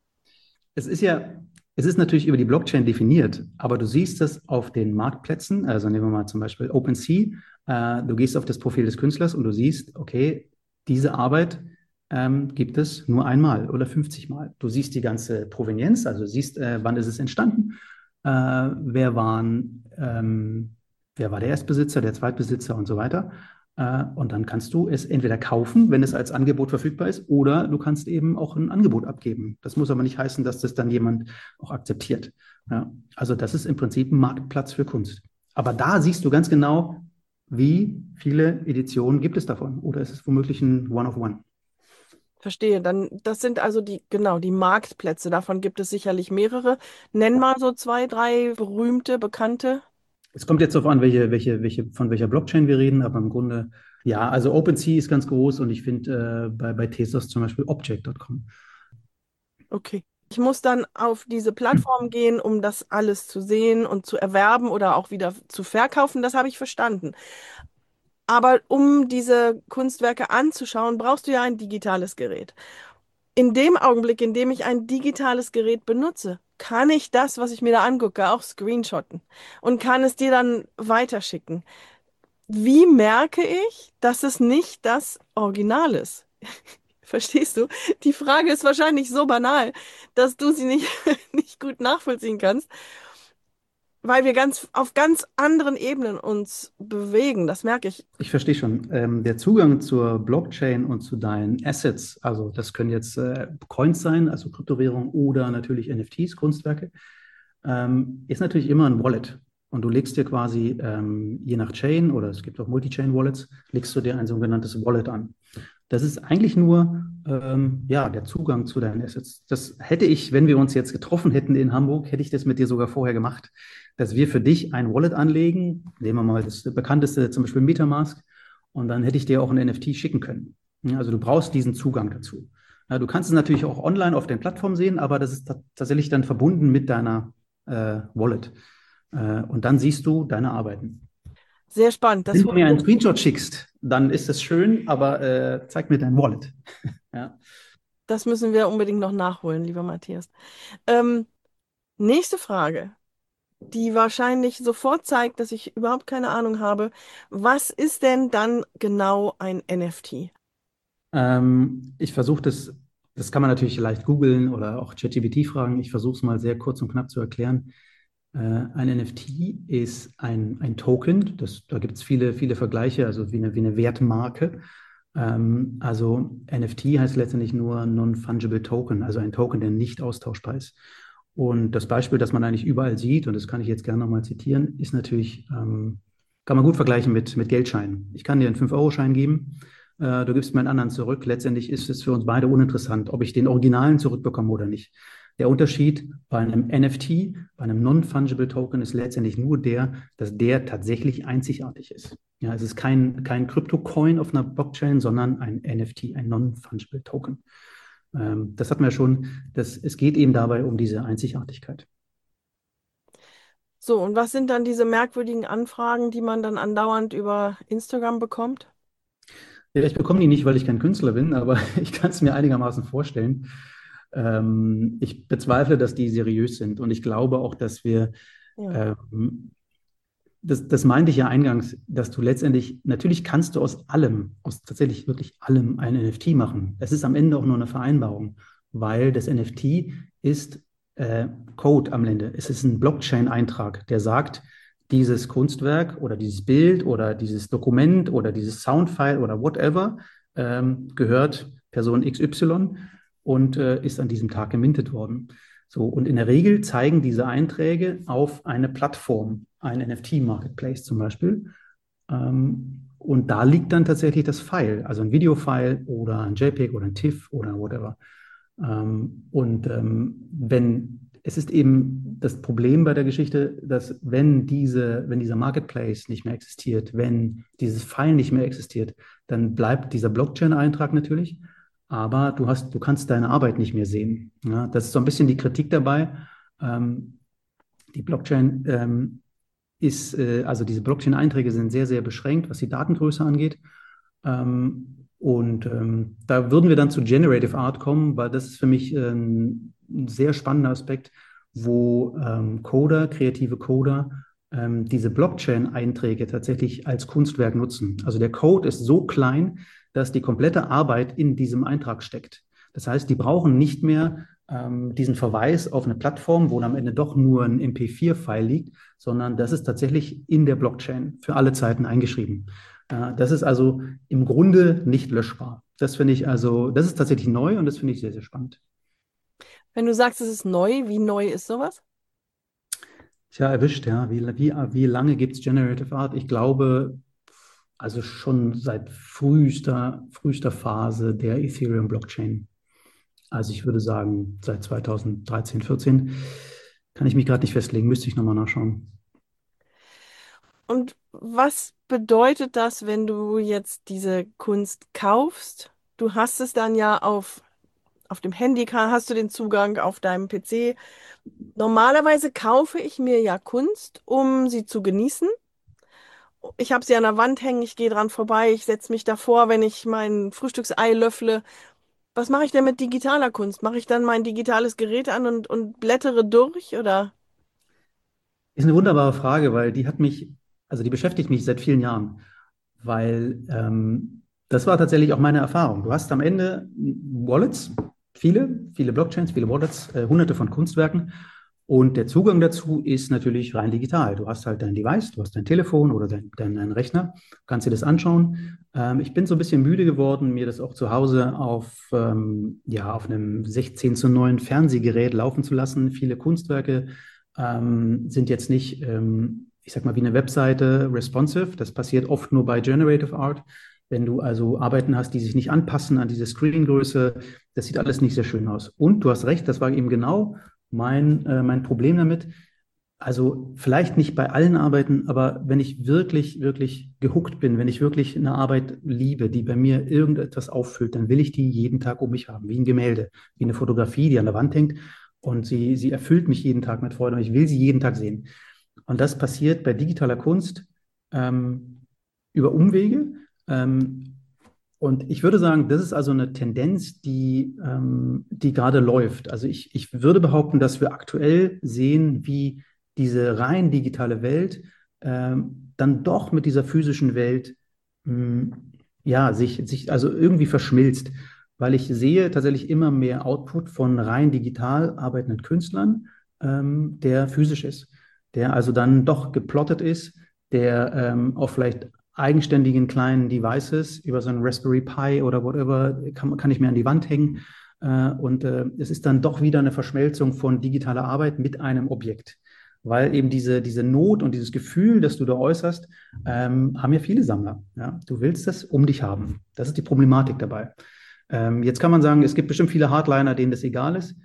Es ist ja, es ist natürlich über die Blockchain definiert, aber du siehst es auf den Marktplätzen, also nehmen wir mal zum Beispiel OpenSea, äh, du gehst auf das Profil des Künstlers und du siehst, okay, diese Arbeit ähm, gibt es nur einmal oder fünfzig Mal. Du siehst die ganze Provenienz, also siehst, äh, wann ist es entstanden, äh, wer waren, ähm, wer war der Erstbesitzer, der Zweitbesitzer und so weiter. Äh, und dann kannst du es entweder kaufen, wenn es als Angebot verfügbar ist, oder du kannst eben auch ein Angebot abgeben. Das muss aber nicht heißen, dass das dann jemand auch akzeptiert. Ja, also das ist im Prinzip ein Marktplatz für Kunst. Aber da siehst du ganz genau, wie viele Editionen gibt es davon? Oder ist es womöglich ein One-of-One? Verstehe. Dann, das sind also die, genau, die Marktplätze. Davon gibt es sicherlich mehrere. Nenn mal so zwei, drei berühmte, bekannte. Es kommt jetzt darauf an, welche, welche, welche, von welcher Blockchain wir reden, aber im Grunde, ja, also OpenSea ist ganz groß und ich finde äh, bei, bei Tezos zum Beispiel Object Punkt com. Okay. Ich muss dann auf diese Plattform gehen, um das alles zu sehen und zu erwerben oder auch wieder zu verkaufen. Das habe ich verstanden. Aber um diese Kunstwerke anzuschauen, brauchst du ja ein digitales Gerät. In dem Augenblick, in dem ich ein digitales Gerät benutze, kann ich das, was ich mir da angucke, auch screenshotten und kann es dir dann weiterschicken. Wie merke ich, dass es nicht das Original ist? Verstehst du? Die Frage ist wahrscheinlich so banal, dass du sie nicht, nicht gut nachvollziehen kannst, weil wir ganz auf ganz anderen Ebenen uns bewegen. Das merke ich. Ich verstehe schon. Ähm, der Zugang zur Blockchain und zu deinen Assets, also das können jetzt äh, Coins sein, also Kryptowährung oder natürlich N F Ts, Kunstwerke, ähm, ist natürlich immer ein Wallet. Und du legst dir quasi, ähm, je nach Chain oder es gibt auch Multi-Chain-Wallets, legst du dir ein sogenanntes Wallet an. Das ist eigentlich nur ähm, ja, der Zugang zu deinen Assets. Das hätte ich, wenn wir uns jetzt getroffen hätten in Hamburg, hätte ich das mit dir sogar vorher gemacht, dass wir für dich ein Wallet anlegen. Nehmen wir mal das bekannteste, zum Beispiel MetaMask, und dann hätte ich dir auch ein N F T schicken können. Ja, also du brauchst diesen Zugang dazu. Ja, du kannst es natürlich auch online auf den Plattformen sehen, aber das ist tatsächlich dann verbunden mit deiner äh, Wallet. Äh, und dann siehst du deine Arbeiten. Sehr spannend. Wenn Das, du mir einen Screenshot schickst, dann ist das schön, aber äh, zeig mir dein Wallet. Ja. das müssen wir unbedingt noch nachholen, lieber Matthias. Ähm, nächste Frage, die wahrscheinlich sofort zeigt, dass ich überhaupt keine Ahnung habe. Was ist denn dann genau ein N F T? Ähm, ich versuche das, das kann man natürlich leicht googeln oder auch ChatGPT fragen. Ich versuche es mal sehr kurz und knapp zu erklären. Äh, ein N F T ist ein, ein Token, das, da gibt es viele, viele Vergleiche, also wie eine, wie eine Wertmarke. Ähm, also N F T heißt letztendlich nur Non-Fungible Token, also ein Token, der nicht austauschbar ist. Und das Beispiel, das man eigentlich überall sieht, und das kann ich jetzt gerne nochmal zitieren, ist natürlich, ähm, kann man gut vergleichen mit, mit Geldscheinen. Ich kann dir einen fünf-Euro-Schein geben, äh, du gibst mir einen anderen zurück. Letztendlich ist es für uns beide uninteressant, ob ich den Originalen zurückbekomme oder nicht. Der Unterschied bei einem N F T, bei einem Non-Fungible Token, ist letztendlich nur der, dass der tatsächlich einzigartig ist. Ja, es ist kein, kein Krypto-Coin auf einer Blockchain, sondern ein N F T, ein Non-Fungible Token. Ähm, das hatten wir schon. Das, es geht eben dabei um diese Einzigartigkeit. So, und was sind dann diese merkwürdigen Anfragen, die man dann andauernd über Instagram bekommt? Ja, ich bekomme die nicht, weil ich kein Künstler bin, aber ich kann es mir einigermaßen vorstellen. Ähm, ich bezweifle, dass die seriös sind, und ich glaube auch, dass wir, Ja. ähm, das, das meinte ich ja eingangs, dass du letztendlich, natürlich kannst du aus allem, aus tatsächlich wirklich allem ein N F T machen. Es ist am Ende auch nur eine Vereinbarung, weil das N F T ist äh, Code am Ende. Es ist ein Blockchain-Eintrag, der sagt, dieses Kunstwerk oder dieses Bild oder dieses Dokument oder dieses Soundfile oder whatever ähm, gehört Person X Y und äh, ist an diesem Tag gemintet worden. So, und in der Regel zeigen diese Einträge auf eine Plattform, ein N F T-Marketplace zum Beispiel. Ähm, und da liegt dann tatsächlich das File, also ein Videofile oder ein JPEG oder ein TIFF oder whatever. Ähm, und ähm, wenn es ist eben das Problem bei der Geschichte, dass wenn diese, wenn dieser Marketplace nicht mehr existiert, wenn dieses File nicht mehr existiert, dann bleibt dieser Blockchain-Eintrag natürlich, aber du hast, du kannst deine Arbeit nicht mehr sehen. Ja, das ist so ein bisschen die Kritik dabei. Ähm, die Blockchain ähm, ist, äh, also diese Blockchain-Einträge sind sehr, sehr beschränkt, was die Datengröße angeht. Ähm, und ähm, da würden wir dann zu Generative Art kommen, weil das ist für mich ähm, ein sehr spannender Aspekt, wo ähm, Coder, kreative Coder, ähm, diese Blockchain-Einträge tatsächlich als Kunstwerk nutzen. Also der Code ist so klein, dass die komplette Arbeit in diesem Eintrag steckt. Das heißt, die brauchen nicht mehr ähm, diesen Verweis auf eine Plattform, wo am Ende doch nur ein M P vier File liegt, sondern das ist tatsächlich in der Blockchain für alle Zeiten eingeschrieben. Ja, das ist also im Grunde nicht löschbar. Das finde ich also, das ist tatsächlich neu und das finde ich sehr, sehr spannend. Wenn du sagst, es ist neu, wie neu ist sowas? Tja, erwischt, ja. Wie, wie, wie lange gibt es Generative Art? Ich glaube, also schon seit frühester, frühester Phase der Ethereum-Blockchain. Also ich würde sagen, seit zweitausenddreizehn, vierzehn. Kann ich mich gerade nicht festlegen, müsste ich nochmal nachschauen. Und was bedeutet das, wenn du jetzt diese Kunst kaufst? Du hast es dann ja auf, auf dem Handy, ka- hast du den Zugang auf deinem P C. Normalerweise kaufe ich mir ja Kunst, um sie zu genießen. Ich habe sie an der Wand hängen, ich gehe dran vorbei, ich setze mich davor, wenn ich mein Frühstücksei löffle. Was mache ich denn mit digitaler Kunst? Mache ich dann mein digitales Gerät an und, und blättere durch oder? Ist eine wunderbare Frage, weil die hat mich, also die beschäftigt mich seit vielen Jahren, weil ähm, das war tatsächlich auch meine Erfahrung. Du hast am Ende Wallets, viele, viele Blockchains, viele Wallets, äh, hunderte von Kunstwerken und der Zugang dazu ist natürlich rein digital. Du hast halt dein Device, du hast dein Telefon oder dein, dein, dein Rechner, kannst dir das anschauen. Ähm, ich bin so ein bisschen müde geworden, mir das auch zu Hause auf, ähm, ja, auf einem sechzehn zu neun Fernsehgerät laufen zu lassen. Viele Kunstwerke ähm, sind jetzt nicht, ähm, ich sag mal, wie eine Webseite responsive. Das passiert oft nur bei Generative Art. Wenn du also Arbeiten hast, die sich nicht anpassen an diese Screengröße, das sieht alles nicht sehr schön aus. Und du hast recht, das war eben genau mein, äh, mein Problem damit. Also vielleicht nicht bei allen Arbeiten, aber wenn ich wirklich, wirklich gehuckt bin, wenn ich wirklich eine Arbeit liebe, die bei mir irgendetwas auffüllt, dann will ich die jeden Tag um mich haben, wie ein Gemälde, wie eine Fotografie, die an der Wand hängt. Und sie, sie erfüllt mich jeden Tag mit Freude und ich will sie jeden Tag sehen. Und das passiert bei digitaler Kunst ähm, über Umwege. Ähm, und ich würde sagen, das ist also eine Tendenz, die, ähm, die gerade läuft. Also ich, ich würde behaupten, dass wir aktuell sehen, wie diese rein digitale Welt ähm, dann doch mit dieser physischen Welt mh, ja, sich, sich also irgendwie verschmilzt. Weil ich sehe tatsächlich immer mehr Output von rein digital arbeitenden Künstlern, ähm, der physisch ist, der also dann doch geplottet ist, der ähm, auf vielleicht eigenständigen kleinen Devices über so einen Raspberry Pi oder whatever kann, kann ich mir an die Wand hängen. Äh, und äh, es ist dann doch wieder eine Verschmelzung von digitaler Arbeit mit einem Objekt. Weil eben diese, diese Not und dieses Gefühl, das du da äußerst, ähm, haben ja viele Sammler. Ja? Du willst das um dich haben. Das ist die Problematik dabei. Ähm, jetzt kann man sagen, es gibt bestimmt viele Hardliner, denen das egal ist.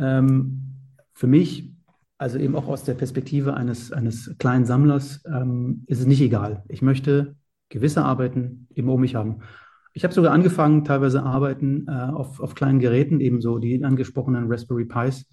Ähm, für mich, also eben auch aus der Perspektive eines, eines kleinen Sammlers, ähm, ist es nicht egal. Ich möchte gewisse Arbeiten eben um mich haben. Ich habe sogar angefangen, teilweise Arbeiten äh, auf, auf kleinen Geräten, ebenso die angesprochenen Raspberry Pis,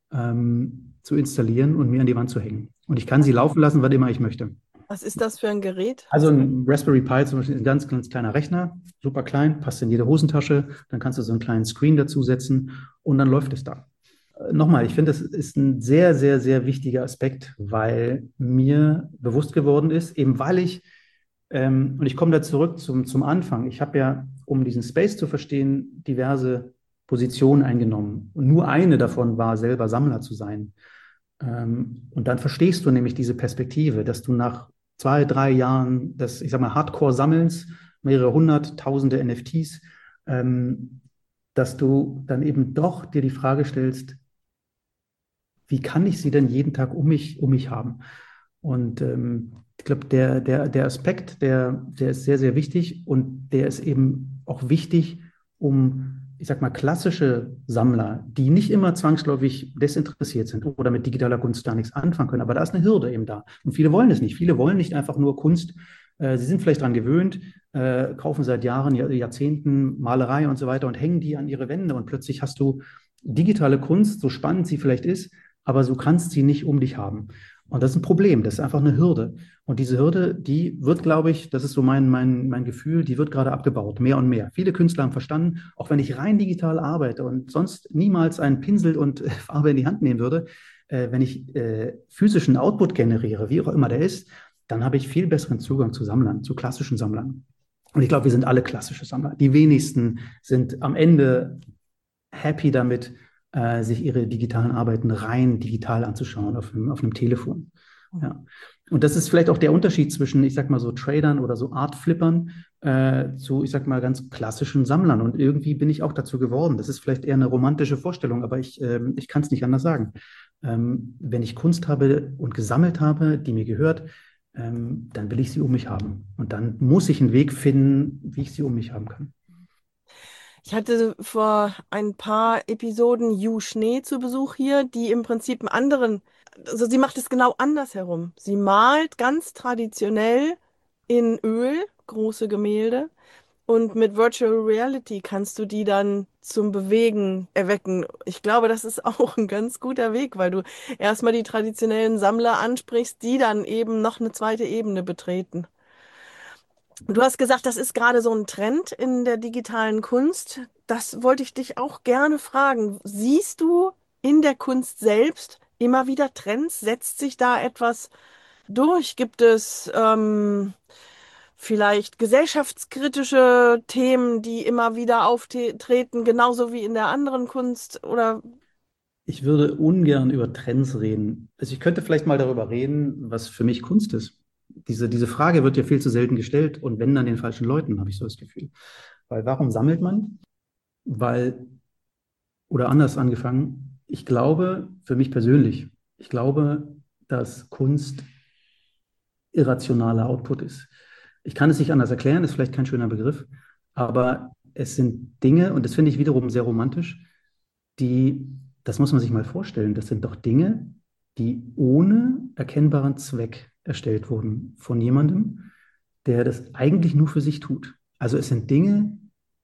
ähm, zu installieren und mir an die Wand zu hängen. Und ich kann sie laufen lassen, wann immer ich möchte. Was ist das für ein Gerät? Also ein Raspberry Pi zum Beispiel ist ein ganz, ganz kleiner Rechner, super klein, passt in jede Hosentasche. Dann kannst du so einen kleinen Screen dazusetzen und dann läuft es da. Äh, Nochmal, ich finde, das ist ein sehr, sehr, sehr wichtiger Aspekt, weil mir bewusst geworden ist, eben weil ich, ähm, und ich komme da zurück zum, zum Anfang, ich habe ja, um diesen Space zu verstehen, diverse Positionen eingenommen. Und nur eine davon war, selber Sammler zu sein. Ähm, und dann verstehst du nämlich diese Perspektive, dass du nach zwei, drei Jahren des, ich sag mal, Hardcore-Sammelns, mehrere hundert, tausende N F Ts, ähm, dass du dann eben doch dir die Frage stellst, wie kann ich sie denn jeden Tag um mich, um mich haben? Und ähm, ich glaube, der, der, der Aspekt, der, der ist sehr, sehr wichtig und der ist eben auch wichtig, um, ich sag mal, klassische Sammler, die nicht immer zwangsläufig desinteressiert sind oder mit digitaler Kunst da nichts anfangen können, aber da ist eine Hürde eben da. Und viele wollen es nicht. Viele wollen nicht einfach nur Kunst. Äh, sie sind vielleicht daran gewöhnt, äh, kaufen seit Jahren, Jahr, Jahrzehnten Malerei und so weiter und hängen die an ihre Wände und plötzlich hast du digitale Kunst, so spannend sie vielleicht ist, aber du kannst sie nicht um dich haben. Und das ist ein Problem, das ist einfach eine Hürde. Und diese Hürde, die wird, glaube ich, das ist so mein, mein, mein Gefühl, die wird gerade abgebaut, mehr und mehr. Viele Künstler haben verstanden, auch wenn ich rein digital arbeite und sonst niemals einen Pinsel und äh, Farbe in die Hand nehmen würde, äh, wenn ich äh, physischen Output generiere, wie auch immer der ist, dann habe ich viel besseren Zugang zu Sammlern, zu klassischen Sammlern. Und ich glaube, wir sind alle klassische Sammler. Die wenigsten sind am Ende happy damit, äh, sich ihre digitalen Arbeiten rein digital anzuschauen auf einem, auf einem Telefon. Ja. Und das ist vielleicht auch der Unterschied zwischen, ich sag mal so Tradern oder so Artflippern äh, zu, ich sag mal, ganz klassischen Sammlern. Und irgendwie bin ich auch dazu geworden. Das ist vielleicht eher eine romantische Vorstellung, aber ich, ähm, ich kann es nicht anders sagen. Ähm, wenn ich Kunst habe und gesammelt habe, die mir gehört, ähm, dann will ich sie um mich haben. Und dann muss ich einen Weg finden, wie ich sie um mich haben kann. Ich hatte vor ein paar Episoden Ju Schnee zu Besuch hier, die im Prinzip einen anderen, also sie macht es genau andersherum. Sie malt ganz traditionell in Öl große Gemälde und mit Virtual Reality kannst du die dann zum Bewegen erwecken. Ich glaube, das ist auch ein ganz guter Weg, weil du erstmal die traditionellen Sammler ansprichst, die dann eben noch eine zweite Ebene betreten. Du hast gesagt, das ist gerade so ein Trend in der digitalen Kunst. Das wollte ich dich auch gerne fragen. Siehst du in der Kunst selbst immer wieder Trends? Setzt sich da etwas durch? Gibt es ähm, vielleicht gesellschaftskritische Themen, die immer wieder auftreten, genauso wie in der anderen Kunst? Oder Ich würde ungern über Trends reden. Also ich könnte vielleicht mal darüber reden, was für mich Kunst ist. Diese, diese Frage wird ja viel zu selten gestellt und wenn dann den falschen Leuten, habe ich so das Gefühl. Weil warum sammelt man? Weil, oder anders angefangen, ich glaube, für mich persönlich, ich glaube, dass Kunst irrationaler Output ist. Ich kann es nicht anders erklären, ist vielleicht kein schöner Begriff, aber es sind Dinge, und das finde ich wiederum sehr romantisch, die, das muss man sich mal vorstellen, das sind doch Dinge, die ohne erkennbaren Zweck erstellt wurden von jemandem, der das eigentlich nur für sich tut. Also es sind Dinge,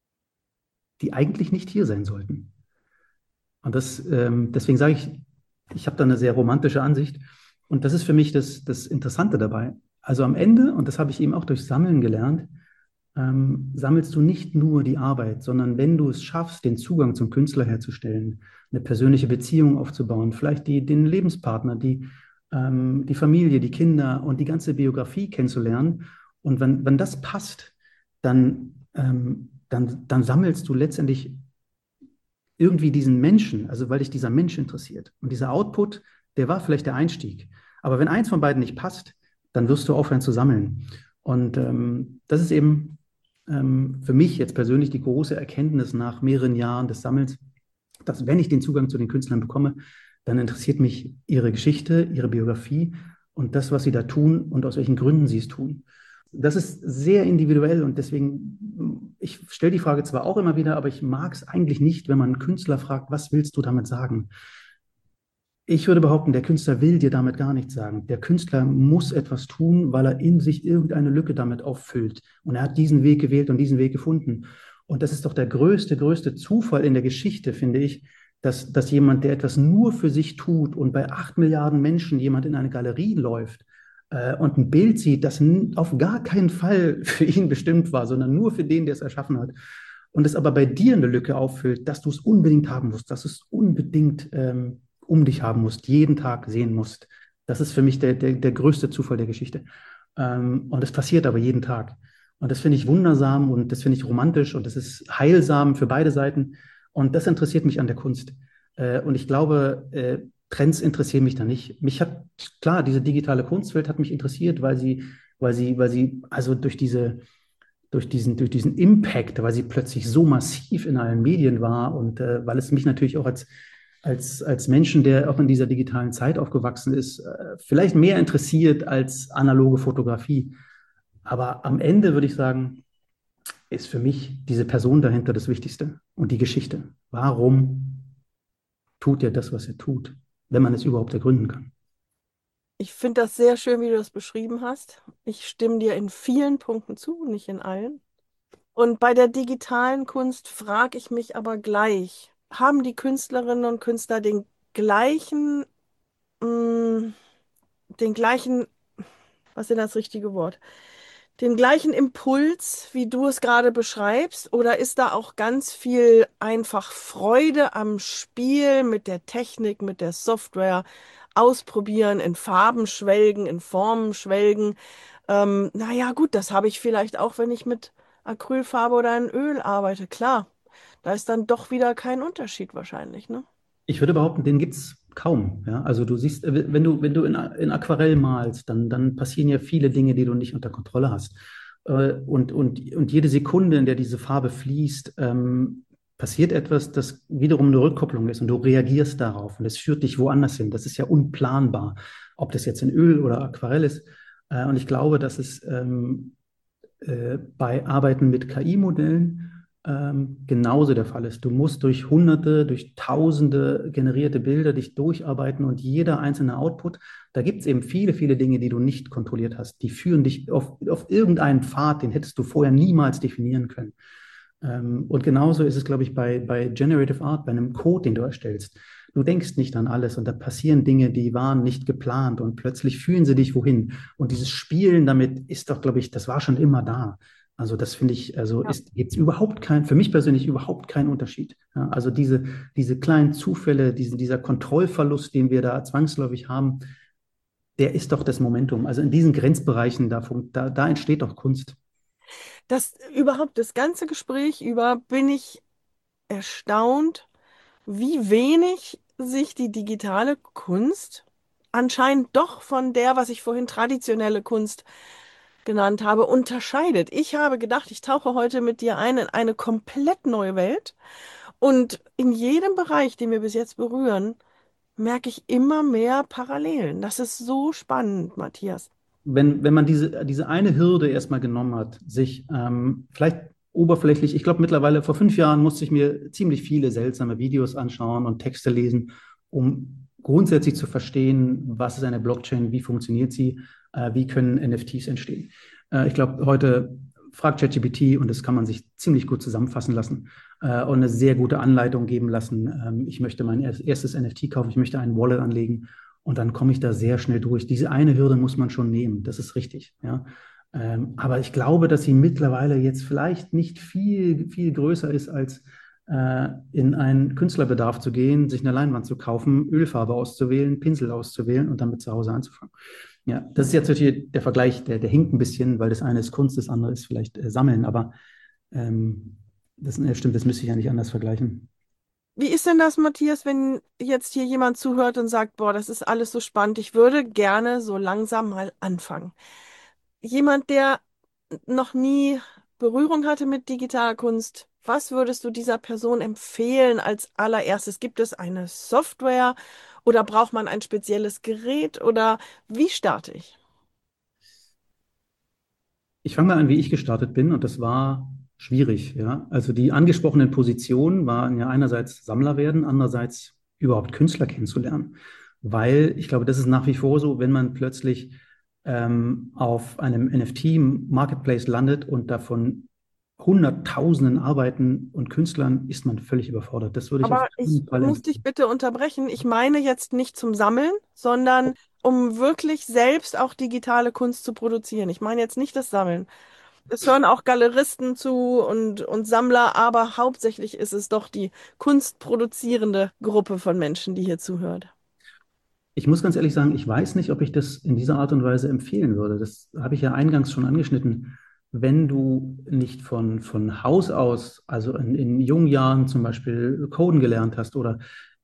die eigentlich nicht hier sein sollten. Und das, ähm, deswegen sage ich, ich habe da eine sehr romantische Ansicht. Und das ist für mich das, das Interessante dabei. Also am Ende, und das habe ich eben auch durch Sammeln gelernt, ähm, sammelst du nicht nur die Arbeit, sondern wenn du es schaffst, den Zugang zum Künstler herzustellen, eine persönliche Beziehung aufzubauen, vielleicht die, den Lebenspartner, die, ähm, die Familie, die Kinder und die ganze Biografie kennenzulernen. Und wenn, wenn das passt, dann, ähm, dann, dann sammelst du letztendlich irgendwie diesen Menschen, also weil dich dieser Mensch interessiert. Und dieser Output, der war vielleicht der Einstieg. Aber wenn eins von beiden nicht passt, dann wirst du aufhören zu sammeln. Und ähm, das ist eben ähm, für mich jetzt persönlich die große Erkenntnis nach mehreren Jahren des Sammelns, dass wenn ich den Zugang zu den Künstlern bekomme, dann interessiert mich ihre Geschichte, ihre Biografie und das, was sie da tun und aus welchen Gründen sie es tun. Das ist sehr individuell und deswegen, ich stelle die Frage zwar auch immer wieder, aber ich mag es eigentlich nicht, wenn man einen Künstler fragt, was willst du damit sagen? Ich würde behaupten, der Künstler will dir damit gar nichts sagen. Der Künstler muss etwas tun, weil er in sich irgendeine Lücke damit auffüllt. Und er hat diesen Weg gewählt und diesen Weg gefunden. Und das ist doch der größte, größte Zufall in der Geschichte, finde ich, dass, dass jemand, der etwas nur für sich tut und bei acht Milliarden Menschen jemand in eine Galerie läuft äh, und ein Bild sieht, das auf gar keinen Fall für ihn bestimmt war, sondern nur für den, der es erschaffen hat. Und es aber bei dir eine Lücke auffüllt, dass du es unbedingt haben musst, dass du es unbedingt ähm, um dich haben musst, jeden Tag sehen musst. Das ist für mich der, der, der größte Zufall der Geschichte. Ähm, und es passiert aber jeden Tag. Und das finde ich wundersam und das finde ich romantisch und das ist heilsam für beide Seiten. Und das interessiert mich an der Kunst. Äh, und ich glaube, äh, Trends interessieren mich da nicht. Mich hat, klar, diese digitale Kunstwelt hat mich interessiert, weil sie, weil sie, weil sie, also durch diese, durch diesen, durch diesen Impact, weil sie plötzlich so massiv in allen Medien war und äh, weil es mich natürlich auch als, als, als Menschen, der auch in dieser digitalen Zeit aufgewachsen ist, äh, vielleicht mehr interessiert als analoge Fotografie. Aber am Ende würde ich sagen, ist für mich diese Person dahinter das Wichtigste und die Geschichte. Warum tut er das, was er tut, wenn man es überhaupt ergründen kann? ich finde das sehr schön, wie du das beschrieben hast. Ich stimme dir in vielen Punkten zu, nicht in allen. Und bei der digitalen Kunst frage ich mich aber gleich, haben die Künstlerinnen und Künstler den gleichen, mh, den gleichen, was ist das richtige Wort? Den gleichen Impuls, wie du es gerade beschreibst? Oder ist da auch ganz viel einfach Freude am Spiel mit der Technik, mit der Software, ausprobieren, in Farben schwelgen, in Formen schwelgen? Ähm, naja, gut, das habe ich vielleicht auch, wenn ich mit Acrylfarbe oder in Öl arbeite. Klar, da ist dann doch wieder kein Unterschied wahrscheinlich, ne? Ich würde behaupten, den gibt's. kaum. Ja? Also du siehst, äh, wenn du, wenn du in, in Aquarell malst, dann, dann passieren ja viele Dinge, die du nicht unter Kontrolle hast. Äh, Und, und, und jede Sekunde, in der diese Farbe fließt, ähm, passiert etwas, das wiederum eine Rückkopplung ist und du reagierst darauf und es führt dich woanders hin. Das ist ja unplanbar, ob das jetzt in Öl oder Aquarell ist. Äh, Und ich glaube, dass es ähm, äh, bei Arbeiten mit K I-Modellen ähm, genauso der Fall ist. Du musst durch Hunderte, durch Tausende generierte Bilder dich durcharbeiten und jeder einzelne Output, da gibt es eben viele, viele Dinge, die du nicht kontrolliert hast. Die führen dich auf, auf irgendeinen Pfad, den hättest du vorher niemals definieren können. Ähm, und genauso ist es, glaube ich, bei, bei Generative Art, bei einem Code, den du erstellst. Du denkst nicht an alles und da passieren Dinge, die waren nicht geplant und plötzlich fühlen sie dich wohin. Und dieses Spielen damit ist doch, glaube ich, das war schon immer da. Also das finde ich, also Ja. ist jetzt überhaupt kein, für mich persönlich überhaupt kein Unterschied. Ja, also diese, diese kleinen Zufälle, diesen, dieser Kontrollverlust, den wir da zwangsläufig haben, der ist doch das Momentum. Also in diesen Grenzbereichen, da, funkt- da, da entsteht doch Kunst. Das überhaupt, das ganze Gespräch über bin ich erstaunt, wie wenig sich die digitale Kunst anscheinend doch von der, was ich vorhin traditionelle Kunst genannt habe, unterscheidet. Ich habe gedacht, ich tauche heute mit dir ein in eine komplett neue Welt und in jedem Bereich, den wir bis jetzt berühren, merke ich immer mehr Parallelen. Das ist so spannend, Matthias. wenn, wenn man diese, diese eine Hürde erstmal genommen hat, sich ähm, vielleicht oberflächlich, ich glaube mittlerweile vor fünf Jahren musste ich mir ziemlich viele seltsame Videos anschauen und Texte lesen, um grundsätzlich zu verstehen, was ist eine Blockchain, wie funktioniert sie, äh, wie können N F Ts entstehen. Äh, ich glaube, heute fragt ChatGPT und das kann man sich ziemlich gut zusammenfassen lassen äh, und eine sehr gute Anleitung geben lassen. Ähm, ich möchte mein erstes N F T kaufen, ich möchte ein Wallet anlegen und dann komme ich da sehr schnell durch. Diese eine Hürde muss man schon nehmen, das ist richtig. Ja. Ähm, aber ich glaube, dass sie mittlerweile jetzt vielleicht nicht viel, viel größer ist, als äh, in einen Künstlerbedarf zu gehen, sich eine Leinwand zu kaufen, Ölfarbe auszuwählen, Pinsel auszuwählen und damit zu Hause anzufangen. Ja, das ist jetzt natürlich der Vergleich, der, der hinkt ein bisschen, weil das eine ist Kunst, das andere ist vielleicht äh, Sammeln, aber ähm, das ja, stimmt, das müsste ich ja nicht anders vergleichen. Wie ist denn das, Matthias, wenn jetzt hier jemand zuhört und sagt, boah, das ist alles so spannend, ich würde gerne so langsam mal anfangen. Jemand, der noch nie Berührung hatte mit digitaler Kunst, was würdest du dieser Person empfehlen als allererstes? Gibt es eine Software oder braucht man ein spezielles Gerät oder wie starte ich? Ich fange mal an, wie ich gestartet bin, und das war schwierig. Ja? Also die angesprochenen Positionen waren ja einerseits Sammler werden, andererseits überhaupt Künstler kennenzulernen. Weil ich glaube, das ist nach wie vor so, wenn man plötzlich ähm, auf einem N F T-Marketplace landet und davon Hunderttausenden Arbeiten und Künstlern, ist man völlig überfordert. Das würde ich auf Aber ich keinen Fall muss dich empfehlen. bitte unterbrechen. Ich meine jetzt nicht zum Sammeln, sondern um wirklich selbst auch digitale Kunst zu produzieren. Ich meine jetzt nicht das Sammeln. Es hören auch Galeristen zu und, und Sammler, aber hauptsächlich ist es doch die kunstproduzierende Gruppe von Menschen, die hier zuhört. Ich muss ganz ehrlich sagen, ich weiß nicht, ob ich das in dieser Art und Weise empfehlen würde. Das habe ich ja eingangs schon angeschnitten. Wenn du nicht von, von Haus aus, also in, in jungen Jahren zum Beispiel Coden gelernt hast oder,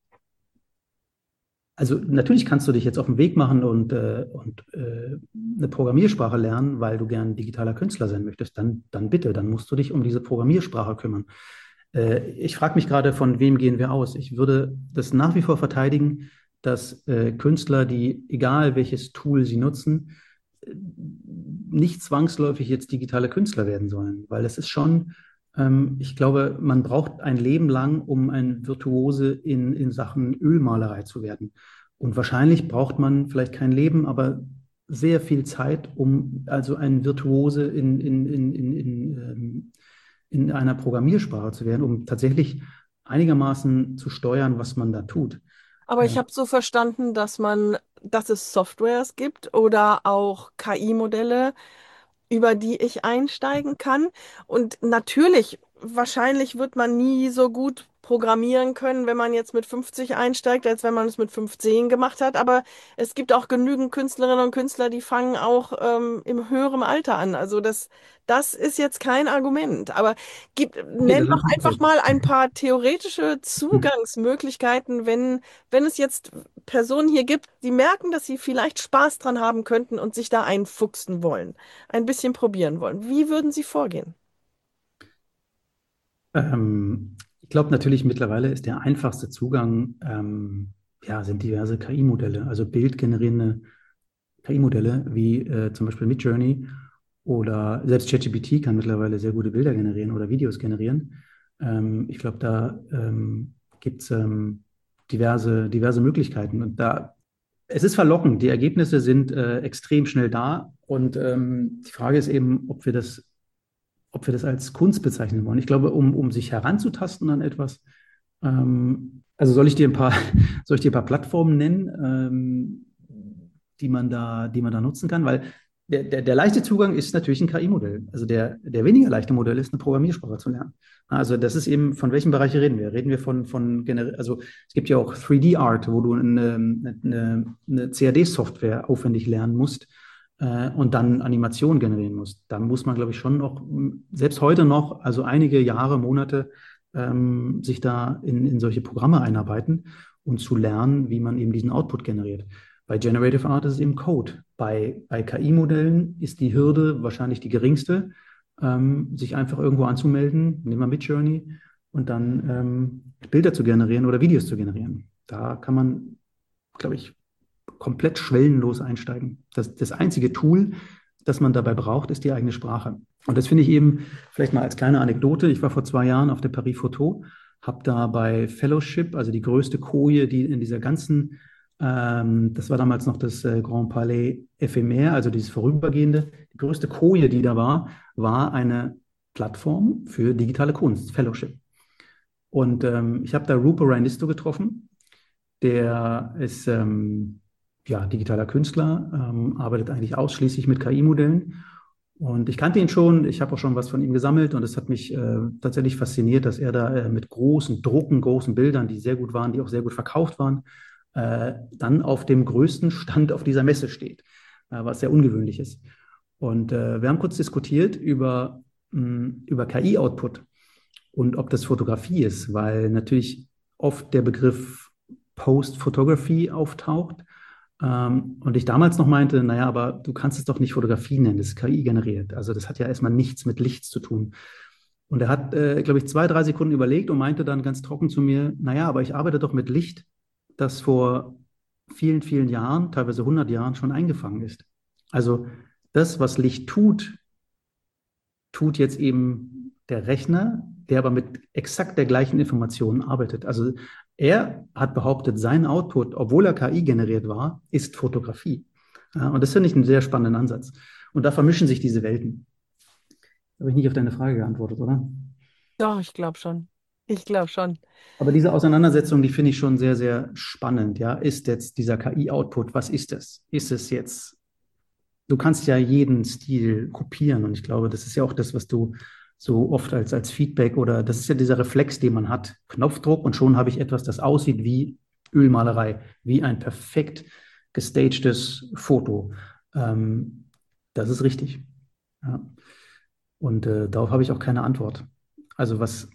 also natürlich kannst du dich jetzt auf den Weg machen und, äh, und äh, eine Programmiersprache lernen, weil du gern digitaler Künstler sein möchtest, dann, dann bitte, dann musst du dich um diese Programmiersprache kümmern. Äh, ich frage mich gerade, von wem gehen wir aus? Ich würde das nach wie vor verteidigen, dass äh, Künstler, die, egal welches Tool sie nutzen, äh, nicht zwangsläufig jetzt digitale Künstler werden sollen, weil es ist schon, ähm, ich glaube, man braucht ein Leben lang, um ein Virtuose in, in Sachen Ölmalerei zu werden. Und wahrscheinlich braucht man vielleicht kein Leben, aber sehr viel Zeit, um also ein Virtuose in, in, in, in, in, ähm, in einer Programmiersprache zu werden, um tatsächlich einigermaßen zu steuern, was man da tut. Aber ich Äh, habe so verstanden, dass man, dass es Softwares gibt oder auch K I-Modelle, über die ich einsteigen kann. Und natürlich, wahrscheinlich wird man nie so gut programmieren können, wenn man jetzt mit fünfzig einsteigt, als wenn man es mit fünfzehn gemacht hat. Aber es gibt auch genügend Künstlerinnen und Künstler, die fangen auch ähm, im höheren Alter an. Also das, das ist jetzt kein Argument. Aber gib, Nee, nenn das doch ist nicht einfach so. mal ein paar theoretische Hm. Zugangsmöglichkeiten, wenn, wenn es jetzt Personen hier gibt, die merken, dass sie vielleicht Spaß dran haben könnten und sich da einfuchsen wollen, ein bisschen probieren wollen. Wie würden Sie vorgehen? Ähm, ich glaube natürlich mittlerweile ist der einfachste Zugang, ähm, ja, sind diverse K I-Modelle, also bildgenerierende K I-Modelle wie äh, zum Beispiel Midjourney oder selbst ChatGPT kann mittlerweile sehr gute Bilder generieren oder Videos generieren. Ähm, ich glaube, da ähm, gibt es ähm, diverse, diverse Möglichkeiten. Und da, es ist verlockend, die Ergebnisse sind äh, extrem schnell da. Und ähm, die Frage ist eben, ob wir das, ob wir das als Kunst bezeichnen wollen. Ich glaube, um, um sich heranzutasten an etwas, ähm, also soll ich dir ein paar, soll ich dir ein paar Plattformen nennen, ähm, die man da, die man da nutzen kann? Weil der, der, der leichte Zugang ist natürlich ein K I-Modell. Also der, der weniger leichte Modell ist, eine Programmiersprache zu lernen. Also das ist eben, von welchem Bereich reden wir? Reden wir von, von gener- also es gibt ja auch drei D-Art, wo du eine, eine, eine C A D-Software aufwendig lernen musst äh, und dann Animationen generieren musst. Da muss man, glaube ich, schon noch, selbst heute noch, also einige Jahre, Monate, ähm, sich da in, in solche Programme einarbeiten und zu lernen, wie man eben diesen Output generiert. Bei Generative Art ist es eben Code. Bei, bei K I-Modellen ist die Hürde wahrscheinlich die geringste, ähm, sich einfach irgendwo anzumelden, nehmen wir Midjourney, und dann ähm, Bilder zu generieren oder Videos zu generieren. Da kann man, glaube ich, komplett schwellenlos einsteigen. Das, das einzige Tool, das man dabei braucht, ist die eigene Sprache. Und das finde ich eben, vielleicht mal als kleine Anekdote, ich war vor zwei Jahren auf der Paris Photo, habe da bei Fellowship, also die größte Koje, die in dieser ganzen, ähm, das war damals noch das äh, Grand Palais Éphémère, also dieses Vorübergehende, die größte Koje, die da war, war eine Plattform für digitale Kunst, Fellowship. Und ähm, ich habe da Rupa Rainisto getroffen, der ist ähm, ja, digitaler Künstler, ähm, arbeitet eigentlich ausschließlich mit K I-Modellen. Und ich kannte ihn schon, ich habe auch schon was von ihm gesammelt, und es hat mich äh, tatsächlich fasziniert, dass er da äh, mit großen Drucken, großen Bildern, die sehr gut waren, die auch sehr gut verkauft waren, äh, dann auf dem größten Stand auf dieser Messe steht, äh, was sehr ungewöhnlich ist. Und äh, wir haben kurz diskutiert über, mh, über K I-Output und ob das Fotografie ist, weil natürlich oft der Begriff Post-Photography auftaucht. Ähm, und ich damals noch meinte, naja, aber du kannst es doch nicht Fotografie nennen, das ist K I generiert. Also das hat ja erstmal nichts mit Licht zu tun. Und er hat, äh, glaube ich, zwei, drei Sekunden überlegt und meinte dann ganz trocken zu mir, naja, aber ich arbeite doch mit Licht, das vor vielen, vielen Jahren, teilweise hundert Jahren schon eingefangen ist. Also das, was Licht tut, tut jetzt eben der Rechner, der aber mit exakt der gleichen Information arbeitet. Also er hat behauptet, sein Output, obwohl er K I generiert war, ist Fotografie. Ja, und das finde ich einen sehr spannenden Ansatz. Und da vermischen sich diese Welten. Habe ich nicht auf deine Frage geantwortet, oder? Doch, ich glaube schon. Ich glaube schon. Aber diese Auseinandersetzung, die finde ich schon sehr, sehr spannend. Ja, ist jetzt dieser K I-Output, was ist es? Ist es jetzt, du kannst ja jeden Stil kopieren, und ich glaube, das ist ja auch das, was du so oft als, als Feedback, oder das ist ja dieser Reflex, den man hat. Knopfdruck, und schon habe ich etwas, das aussieht wie Ölmalerei, wie ein perfekt gestagtes Foto. Ähm, das ist richtig. Ja. Und äh, darauf habe ich auch keine Antwort. Also was,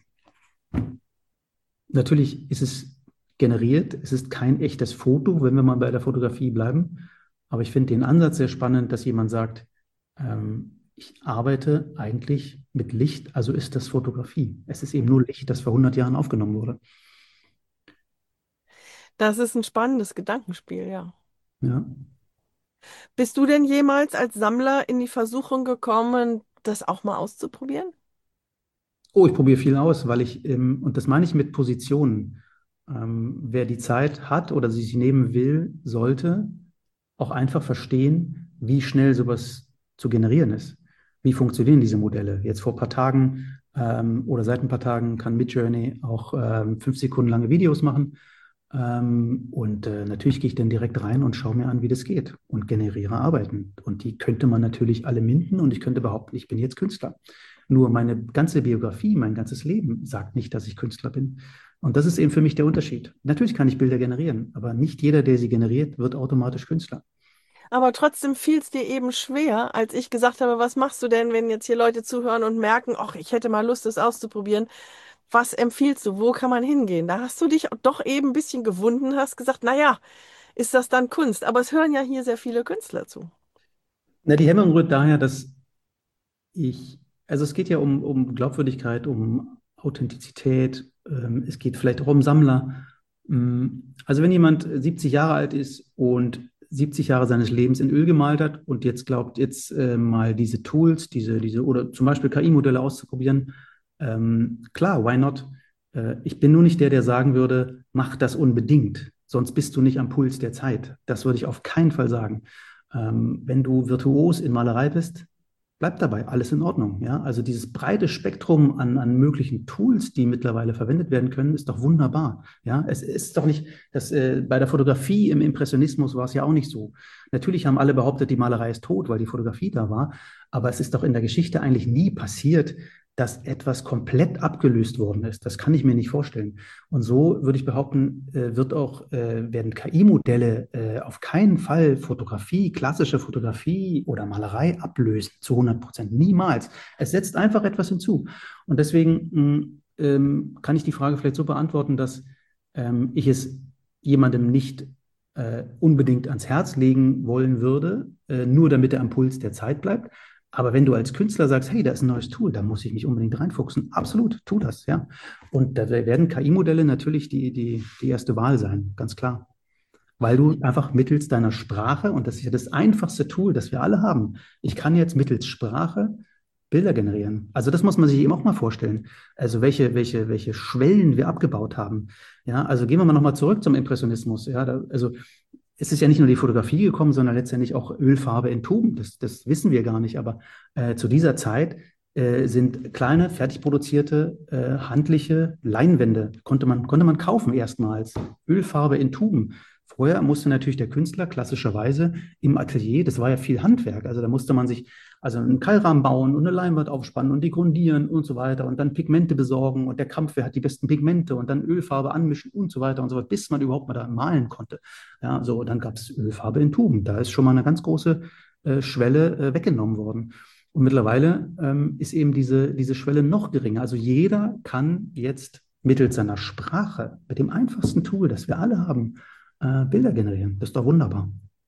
natürlich ist es generiert, es ist kein echtes Foto, wenn wir mal bei der Fotografie bleiben. Aber ich finde den Ansatz sehr spannend, dass jemand sagt, ähm, ich arbeite eigentlich mit Licht, also ist das Fotografie. Es ist eben nur Licht, das vor hundert Jahren aufgenommen wurde. Das ist ein spannendes Gedankenspiel, ja. Ja. Bist du denn jemals als Sammler in die Versuchung gekommen, das auch mal auszuprobieren? Oh, ich probiere viel aus, weil ich, ähm, und das meine ich mit Positionen. Ähm, wer die Zeit hat oder sie sich nehmen will, sollte auch einfach verstehen, wie schnell sowas zu generieren ist. Wie funktionieren diese Modelle? Jetzt vor ein paar Tagen ähm, oder seit ein paar Tagen kann Midjourney auch ähm, fünf Sekunden lange Videos machen. Ähm, und äh, natürlich gehe ich dann direkt rein und schaue mir an, wie das geht, und generiere Arbeiten. Und die könnte man natürlich alle minden, und ich könnte behaupten, ich bin jetzt Künstler. Nur meine ganze Biografie, mein ganzes Leben sagt nicht, dass ich Künstler bin. Und das ist eben für mich der Unterschied. Natürlich kann ich Bilder generieren, aber nicht jeder, der sie generiert, wird automatisch Künstler. Aber trotzdem fiel es dir eben schwer, als ich gesagt habe, was machst du denn, wenn jetzt hier Leute zuhören und merken, ach, ich hätte mal Lust, das auszuprobieren. Was empfiehlst du? Wo kann man hingehen? Da hast du dich doch eben ein bisschen gewunden, hast gesagt, naja, ist das dann Kunst? Aber es hören ja hier sehr viele Künstler zu. Na, die Hemmung rührt daher, dass ich, also es geht ja um, um Glaubwürdigkeit, um Authentizität, ähm, es geht vielleicht auch um Sammler. Mm, Also wenn jemand siebzig Jahre alt ist und siebzig Jahre seines Lebens in Öl gemalt hat und jetzt glaubt, jetzt äh, mal diese Tools, diese, diese, oder zum Beispiel K I-Modelle auszuprobieren, ähm, klar, why not? Äh, ich bin nur nicht der, der sagen würde, mach das unbedingt, sonst bist du nicht am Puls der Zeit. Das würde ich auf keinen Fall sagen. Ähm, wenn du virtuos in Malerei bist, bleib dabei, alles in Ordnung. Ja? Also dieses breite Spektrum an, an möglichen Tools, die mittlerweile verwendet werden können, ist doch wunderbar. Ja? Es ist doch nicht, dass äh, bei der Fotografie im Impressionismus war es ja auch nicht so. Natürlich haben alle behauptet, die Malerei ist tot, weil die Fotografie da war. Aber es ist doch in der Geschichte eigentlich nie passiert, dass etwas komplett abgelöst worden ist. Das kann ich mir nicht vorstellen. Und so würde ich behaupten, äh, wird auch, äh, werden K I-Modelle äh, auf keinen Fall Fotografie, klassische Fotografie oder Malerei ablösen, zu hundert Prozent. Niemals. Es setzt einfach etwas hinzu. Und deswegen mh, ähm, kann ich die Frage vielleicht so beantworten, dass ähm, ich es jemandem nicht äh, unbedingt ans Herz legen wollen würde, äh, nur damit er am Puls der Zeit bleibt. Aber wenn du als Künstler sagst, hey, da ist ein neues Tool, da muss ich mich unbedingt reinfuchsen, absolut, tu das, ja. Und da werden K I-Modelle natürlich die, die, die erste Wahl sein, ganz klar. Weil du einfach mittels deiner Sprache, und das ist ja das einfachste Tool, das wir alle haben, ich kann jetzt mittels Sprache Bilder generieren. Also das muss man sich eben auch mal vorstellen. Also welche, welche, welche Schwellen wir abgebaut haben. Ja, also gehen wir mal nochmal zurück zum Impressionismus. Ja, da, also es ist ja nicht nur die Fotografie gekommen, sondern letztendlich auch Ölfarbe in Tuben. Das, das wissen wir gar nicht. Aber äh, zu dieser Zeit äh, sind kleine, fertig produzierte, äh, handliche Leinwände, konnte man, konnte man kaufen erstmals. Ölfarbe in Tuben. Vorher musste natürlich der Künstler klassischerweise im Atelier, das war ja viel Handwerk, also da musste man sich also einen Keilrahmen bauen und eine Leinwand aufspannen und die grundieren und so weiter und dann Pigmente besorgen und der Kampf, wer hat die besten Pigmente und dann Ölfarbe anmischen und so weiter und so fort, bis man überhaupt mal da malen konnte. Ja, so, dann gab es Ölfarbe in Tuben. Da ist schon mal eine ganz große äh, Schwelle äh, weggenommen worden. Und mittlerweile ähm, ist eben diese, diese Schwelle noch geringer. Also jeder kann jetzt mittels seiner Sprache, mit dem einfachsten Tool, das wir alle haben, äh, Bilder generieren. Das ist doch wunderbar.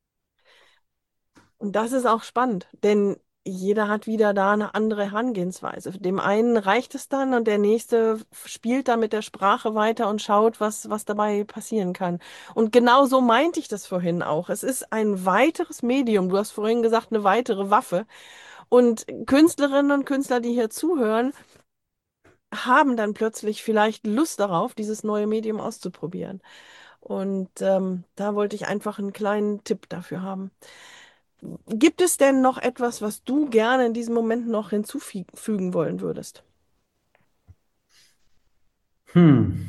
Und das ist auch spannend, denn jeder hat wieder da eine andere Herangehensweise. Dem einen reicht es dann und der nächste spielt dann mit der Sprache weiter und schaut, was, was dabei passieren kann. Und genau so meinte ich das vorhin auch. Es ist ein weiteres Medium. Du hast vorhin gesagt, eine weitere Waffe. Und Künstlerinnen und Künstler, die hier zuhören, haben dann plötzlich vielleicht Lust darauf, dieses neue Medium auszuprobieren. Und ähm, da wollte ich einfach einen kleinen Tipp dafür haben. Gibt es denn noch etwas, was du gerne in diesem Moment noch hinzufügen wollen würdest? Hm.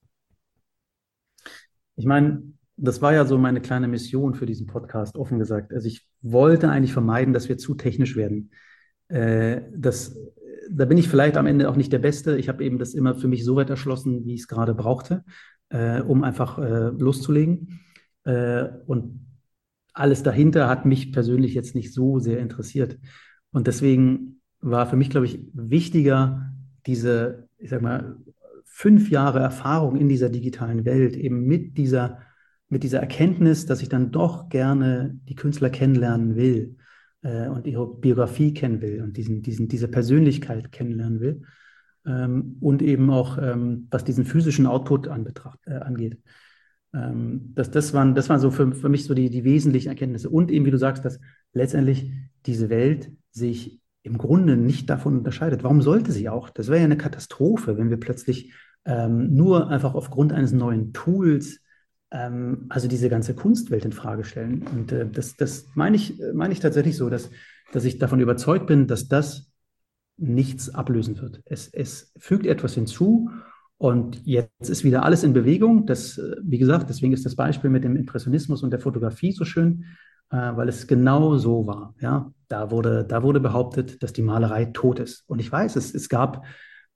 Ich meine, das war ja so meine kleine Mission für diesen Podcast, offen gesagt. Also ich wollte eigentlich vermeiden, dass wir zu technisch werden. Äh, das, da bin ich vielleicht am Ende auch nicht der Beste. Ich habe eben das immer für mich so weit erschlossen, wie ich es gerade brauchte, äh, um einfach äh, loszulegen. Äh, und alles dahinter hat mich persönlich jetzt nicht so sehr interessiert. Und deswegen war für mich, glaube ich, wichtiger, diese, ich sag mal, fünf Jahre Erfahrung in dieser digitalen Welt, eben mit dieser, mit dieser Erkenntnis, dass ich dann doch gerne die Künstler kennenlernen will äh, und ihre Biografie kennen will und diesen, diesen, diese Persönlichkeit kennenlernen will. Ähm, und eben auch, ähm, was diesen physischen Output anbetracht, äh, angeht. Ähm, das, das waren, das waren so für, für mich so die, die wesentlichen Erkenntnisse. Und eben, wie du sagst, dass letztendlich diese Welt sich im Grunde nicht davon unterscheidet. Warum sollte sie auch? Das wäre ja eine Katastrophe, wenn wir plötzlich ähm, nur einfach aufgrund eines neuen Tools ähm, also diese ganze Kunstwelt in Frage stellen. Und äh, das, das meine ich, meine ich tatsächlich so, dass, dass ich davon überzeugt bin, dass das nichts ablösen wird. Es, es fügt etwas hinzu und jetzt ist wieder alles in Bewegung. Das, äh, wie gesagt, deswegen ist das Beispiel mit dem Impressionismus und der Fotografie so schön, äh, weil es genau so war. Ja, da wurde, da wurde behauptet, dass die Malerei tot ist. Und ich weiß, es, es gab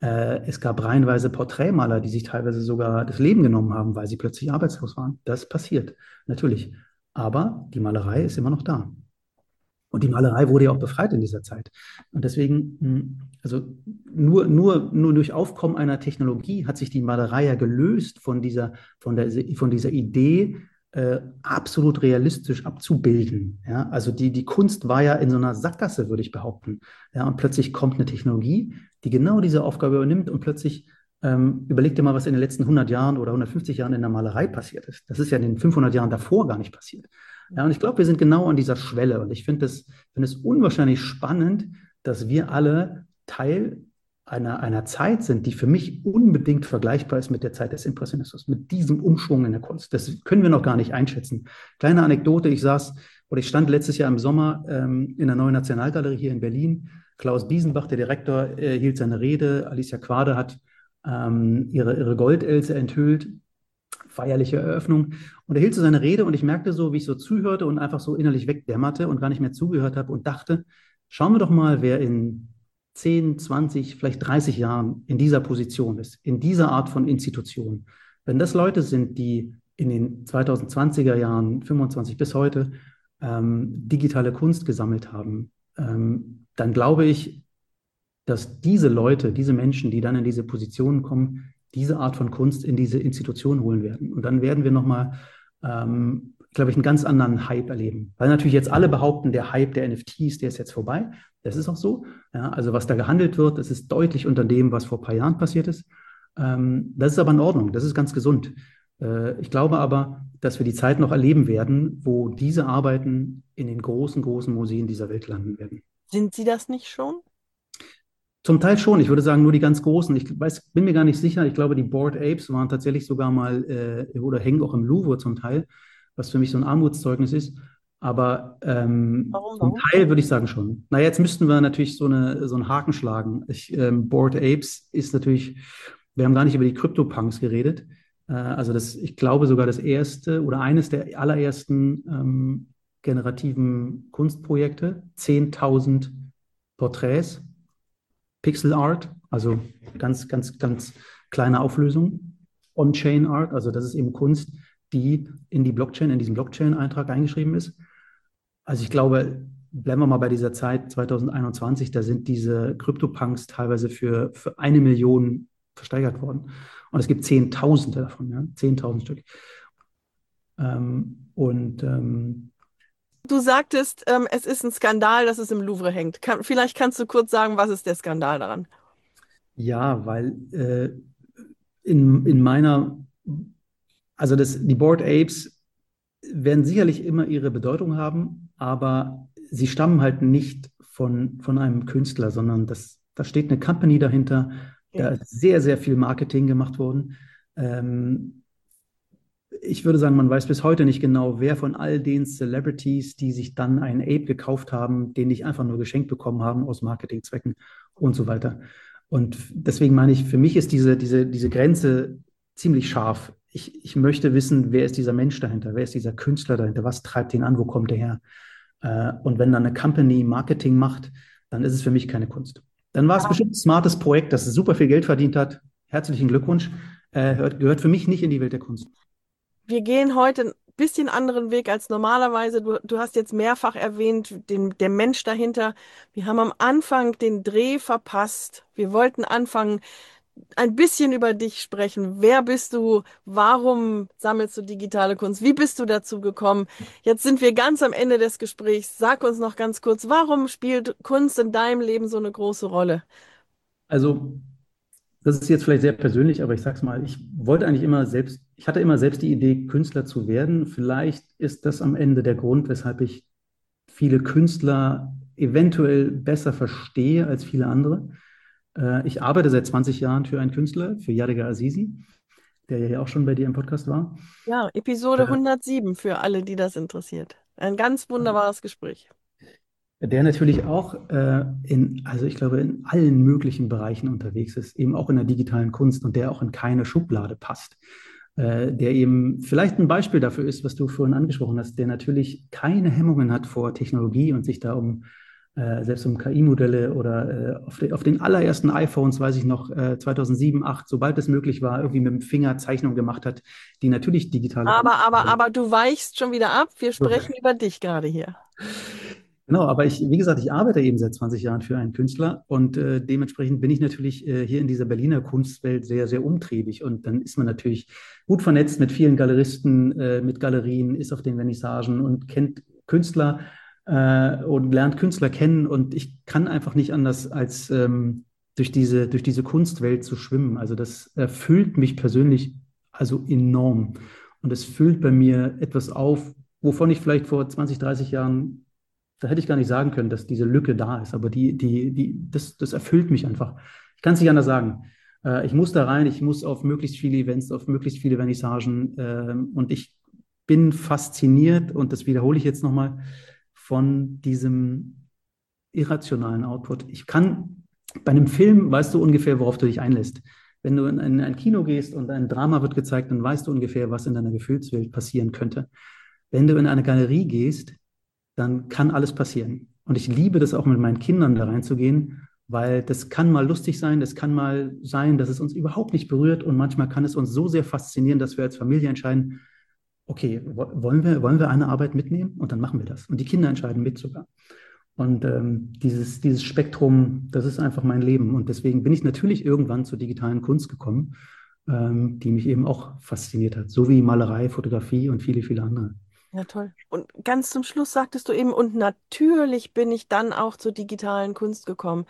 Äh, es gab reihenweise Porträtmaler, die sich teilweise sogar das Leben genommen haben, weil sie plötzlich arbeitslos waren. Das passiert, natürlich. Aber die Malerei ist immer noch da. Und die Malerei wurde ja auch befreit in dieser Zeit. Und deswegen, mh, also nur, nur, nur durch Aufkommen einer Technologie hat sich die Malerei ja gelöst von dieser, von der, von dieser Idee, äh, absolut realistisch abzubilden. Ja? Also die, die Kunst war ja in so einer Sackgasse, würde ich behaupten. Ja? Und plötzlich kommt eine Technologie, die genau diese Aufgabe übernimmt und plötzlich ähm, überleg dir mal, was in den letzten hundert Jahren oder hundertfünfzig Jahren in der Malerei passiert ist. Das ist ja in den fünfhundert Jahren davor gar nicht passiert. Ja, und ich glaube, wir sind genau an dieser Schwelle. Und ich finde es, finde es unwahrscheinlich spannend, dass wir alle Teil einer, einer Zeit sind, die für mich unbedingt vergleichbar ist mit der Zeit des Impressionismus, mit diesem Umschwung in der Kunst. Das können wir noch gar nicht einschätzen. Kleine Anekdote, ich saß oder ich stand letztes Jahr im Sommer ähm, in der Neuen Nationalgalerie hier in Berlin. Klaus Biesenbach, der Direktor, äh, hielt seine Rede. Alicia Quade hat ähm, ihre, ihre Goldelse enthüllt. Feierliche Eröffnung. Und er hielt so seine Rede und ich merkte so, wie ich so zuhörte und einfach so innerlich wegdämmerte und gar nicht mehr zugehört habe und dachte, schauen wir doch mal, wer in zehn, zwanzig, vielleicht dreißig Jahren in dieser Position ist, in dieser Art von Institution. Wenn das Leute sind, die in den zweitausendzwanziger Jahren, fünfundzwanzig bis heute, ähm, digitale Kunst gesammelt haben, ähm, dann glaube ich, dass diese Leute, diese Menschen, die dann in diese Positionen kommen, diese Art von Kunst in diese Institution holen werden. Und dann werden wir nochmal, ähm, glaube ich, einen ganz anderen Hype erleben. Weil natürlich jetzt alle behaupten, der Hype der N F Ts, der ist jetzt vorbei. Das ist auch so. Ja, also was da gehandelt wird, das ist deutlich unter dem, was vor ein paar Jahren passiert ist. Ähm, das ist aber in Ordnung, das ist ganz gesund. Äh, ich glaube aber, dass wir die Zeit noch erleben werden, wo diese Arbeiten in den großen, großen Museen dieser Welt landen werden. Sind sie das nicht schon? Zum Teil schon. Ich würde sagen, nur die ganz großen. Ich weiß, bin mir gar nicht sicher. Ich glaube, die Bored Apes waren tatsächlich sogar mal äh, oder hängen auch im Louvre zum Teil, was für mich so ein Armutszeugnis ist. Aber ähm, Warum, zum warum? Teil würde ich sagen schon. Na, jetzt müssten wir natürlich so, eine, so einen Haken schlagen. Ich, ähm, Bored Apes ist natürlich, wir haben gar nicht über die CryptoPunks geredet. Äh, also das, ich glaube sogar das erste oder eines der allerersten ähm, generativen Kunstprojekte. zehntausend Porträts. Pixel Art, also ganz, ganz, ganz kleine Auflösung. On-Chain Art, also das ist eben Kunst, die in die Blockchain, in diesen Blockchain-Eintrag eingeschrieben ist. Also ich glaube, bleiben wir mal bei dieser Zeit zweitausendeinundzwanzig, da sind diese CryptoPunks teilweise für, für eine Million versteigert worden. Und es gibt Zehntausende davon, ja? Zehntausend Stück. Ähm, und ähm, Du sagtest, ähm, es ist ein Skandal, dass es im Louvre hängt. Kann, vielleicht kannst du kurz sagen, was ist der Skandal daran? ja, weil äh, in, in meiner, also das, die Bored Apes werden sicherlich immer ihre Bedeutung haben, aber sie stammen halt nicht von, von einem Künstler, sondern das, da steht eine Company dahinter, da Okay. ist sehr, sehr viel Marketing gemacht worden. Ähm, ich würde sagen, man weiß bis heute nicht genau, wer von all den Celebrities, die sich dann einen Ape gekauft haben, den nicht einfach nur geschenkt bekommen haben aus Marketingzwecken und so weiter. Und deswegen meine ich, für mich ist diese, diese, diese Grenze ziemlich scharf. Ich, ich möchte wissen, wer ist dieser Mensch dahinter, wer ist dieser Künstler dahinter, was treibt ihn an, wo kommt er her? Äh, und wenn dann eine Company Marketing macht, dann ist es für mich keine Kunst. Dann war es bestimmt ein smartes Projekt, das super viel Geld verdient hat. Herzlichen Glückwunsch. Äh, gehört, gehört für mich nicht in die Welt der Kunst. Wir gehen heute ein bisschen anderen Weg als normalerweise. Du, du hast jetzt mehrfach erwähnt, den, der Mensch dahinter. Wir haben am Anfang den Dreh verpasst. Wir wollten anfangen, ein bisschen über dich sprechen. Wer bist du? Warum sammelst du digitale Kunst? Wie bist du dazu gekommen? Jetzt sind wir ganz am Ende des Gesprächs. Sag uns noch ganz kurz, warum spielt Kunst in deinem Leben so eine große Rolle? Also, das ist jetzt vielleicht sehr persönlich, aber ich sag's mal, ich wollte eigentlich immer selbst, ich hatte immer selbst die Idee, Künstler zu werden. Vielleicht ist das am Ende der Grund, weshalb ich viele Künstler eventuell besser verstehe als viele andere. Äh, ich arbeite seit zwanzig Jahren für einen Künstler, für Yadiga Azizi, der ja hier auch schon bei dir im Podcast war. Ja, Episode hundertsieben für alle, die das interessiert. Ein ganz wunderbares Gespräch. Der natürlich auch äh, in, also ich glaube, in allen möglichen Bereichen unterwegs ist, eben auch in der digitalen Kunst und der auch in keine Schublade passt. Äh, der eben vielleicht ein Beispiel dafür ist, was du vorhin angesprochen hast, der natürlich keine Hemmungen hat vor Technologie und sich da um äh, selbst um K I-Modelle oder äh, auf, de, auf den allerersten iPhones, weiß ich noch, äh, zweitausendsieben, acht, sobald es möglich war, irgendwie mit dem Finger Zeichnungen gemacht hat, die natürlich digitale Kunst Aber, aber, sind. aber du weichst schon wieder ab. Wir sprechen über dich gerade hier. Genau, aber ich, wie gesagt, ich arbeite eben seit zwanzig Jahren für einen Künstler und äh, dementsprechend bin ich natürlich äh, hier in dieser Berliner Kunstwelt sehr, sehr umtriebig. Und dann ist man natürlich gut vernetzt mit vielen Galeristen, äh, mit Galerien, ist auf den Vernissagen und kennt Künstler äh, und lernt Künstler kennen. Und ich kann einfach nicht anders, als ähm, durch diese, durch diese Kunstwelt zu schwimmen. Also das erfüllt mich persönlich also enorm. Und es füllt bei mir etwas auf, wovon ich vielleicht vor zwanzig, dreißig Jahren, da hätte ich gar nicht sagen können, dass diese Lücke da ist, aber die, die, die, das, das erfüllt mich einfach. Ich kann es nicht anders sagen. Äh, ich muss da rein, ich muss auf möglichst viele Events, auf möglichst viele Vernissagen ähm, und ich bin fasziniert, und das wiederhole ich jetzt nochmal, von diesem irrationalen Output. Ich kann, bei einem Film weißt du ungefähr, worauf du dich einlässt. Wenn du in ein, in ein Kino gehst und ein Drama wird gezeigt, dann weißt du ungefähr, was in deiner Gefühlswelt passieren könnte. Wenn du in eine Galerie gehst, dann kann alles passieren. Und ich liebe das auch mit meinen Kindern da reinzugehen, weil das kann mal lustig sein, das kann mal sein, dass es uns überhaupt nicht berührt, und manchmal kann es uns so sehr faszinieren, dass wir als Familie entscheiden, okay, wollen wir, wollen wir eine Arbeit mitnehmen? Und dann machen wir das. Und die Kinder entscheiden mit sogar. Und ähm, dieses, dieses Spektrum, das ist einfach mein Leben. Und deswegen bin ich natürlich irgendwann zur digitalen Kunst gekommen, ähm, die mich eben auch fasziniert hat, so wie Malerei, Fotografie und viele, viele andere. Ja, toll. Und ganz zum Schluss sagtest du eben, und natürlich bin ich dann auch zur digitalen Kunst gekommen.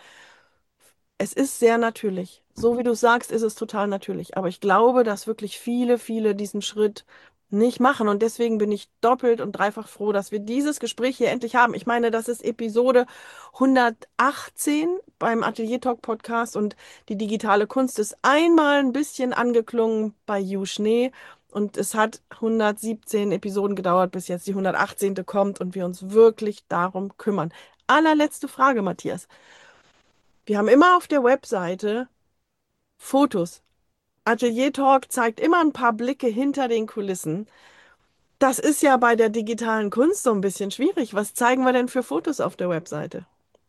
Es ist sehr natürlich. So wie du sagst, ist es total natürlich. Aber ich glaube, dass wirklich viele, viele diesen Schritt nicht machen. Und deswegen bin ich doppelt und dreifach froh, dass wir dieses Gespräch hier endlich haben. Ich meine, das ist Episode hundertachtzehn beim Atelier Talk Podcast, und die digitale Kunst ist einmal ein bisschen angeklungen bei You Schnee. Und es hat hundertsiebzehn Episoden gedauert, bis jetzt die hundertachtzehnte kommt und wir uns wirklich darum kümmern. Allerletzte Frage, Matthias. Wir haben immer auf der Webseite Fotos. Atelier Talk zeigt immer ein paar Blicke hinter den Kulissen. Das ist ja bei der digitalen Kunst so ein bisschen schwierig. Was zeigen wir denn für Fotos auf der Webseite?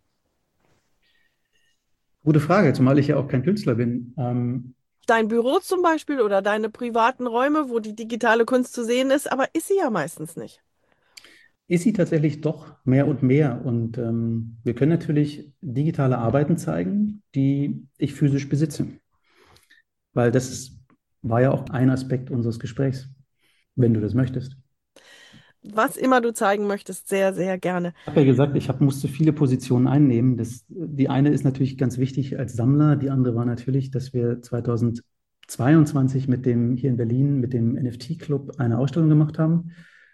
Gute Frage, zumal ich ja auch kein Künstler bin. Ähm, Dein Büro zum Beispiel oder deine privaten Räume, wo die digitale Kunst zu sehen ist, aber ist sie ja meistens nicht. ist sie tatsächlich doch mehr und mehr. Und ähm, wir können natürlich digitale Arbeiten zeigen, die ich physisch besitze. Weil das ist, war ja auch ein Aspekt unseres Gesprächs, wenn du das möchtest. Was immer du zeigen möchtest, sehr, sehr gerne. Ich habe ja gesagt, ich hab, musste viele Positionen einnehmen. Das, die eine ist natürlich ganz wichtig als Sammler. Die andere war natürlich, dass wir zweitausendzweiundzwanzig mit dem hier in Berlin mit dem N F T-Club eine Ausstellung gemacht haben,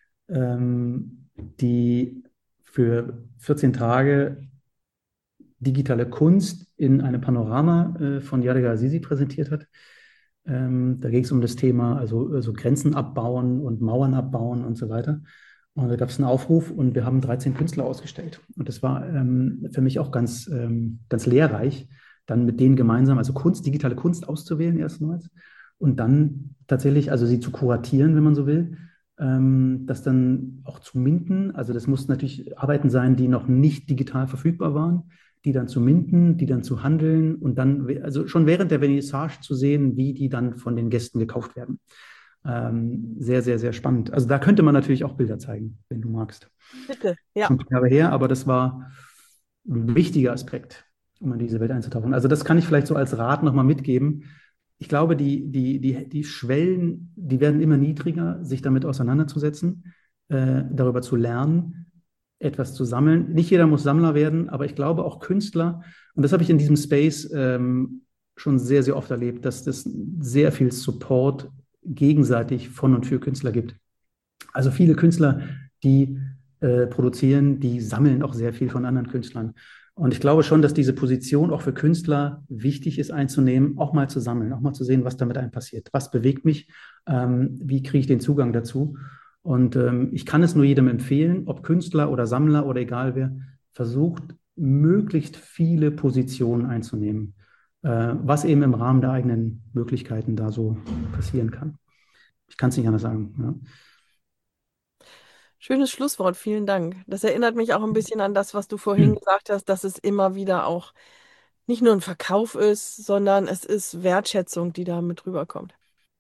ähm, die für vierzehn Tage digitale Kunst in einem Panorama äh, von Yadiga Azizi präsentiert hat. Ähm, da ging es um das Thema, also, also Grenzen abbauen und Mauern abbauen und so weiter. Und da gab es einen Aufruf und wir haben dreizehn Künstler ausgestellt. Und das war ähm, für mich auch ganz, ähm, ganz lehrreich, dann mit denen gemeinsam, also Kunst, digitale Kunst auszuwählen erstmals und dann tatsächlich, also sie zu kuratieren, wenn man so will, ähm, das dann auch zu minden. Also das mussten natürlich Arbeiten sein, die noch nicht digital verfügbar waren, die dann zu minden, die dann zu handeln und dann, also schon während der Vernissage zu sehen, wie die dann von den Gästen gekauft werden. Ähm, sehr, sehr, sehr spannend. Also da könnte man natürlich auch Bilder zeigen, wenn du magst. Bitte. Ja. Schon ein paar Jahre her, aber das war ein wichtiger Aspekt, um in diese Welt einzutauchen. Also das kann ich vielleicht so als Rat nochmal mitgeben. Ich glaube, die, die, die, die Schwellen, die werden immer niedriger, sich damit auseinanderzusetzen, äh, darüber zu lernen, etwas zu sammeln. Nicht jeder muss Sammler werden, aber ich glaube auch Künstler, und das habe ich in diesem Space ähm, schon sehr, sehr oft erlebt, dass das sehr viel Support gegenseitig von und für Künstler gibt. Also viele Künstler, die äh, produzieren, die sammeln auch sehr viel von anderen Künstlern. Und ich glaube schon, dass diese Position auch für Künstler wichtig ist einzunehmen, auch mal zu sammeln, auch mal zu sehen, was da mit einem passiert. Was bewegt mich? Ähm, wie kriege ich den Zugang dazu? Und ähm, ich kann es nur jedem empfehlen, ob Künstler oder Sammler oder egal wer, versucht, möglichst viele Positionen einzunehmen, äh, was eben im Rahmen der eigenen Möglichkeiten da so passieren kann. Ich kann es nicht anders sagen. Ja. Schönes Schlusswort, vielen Dank. Das erinnert mich auch ein bisschen an das, was du vorhin gesagt hast, dass es immer wieder auch nicht nur ein Verkauf ist, sondern es ist Wertschätzung, die da mit rüberkommt.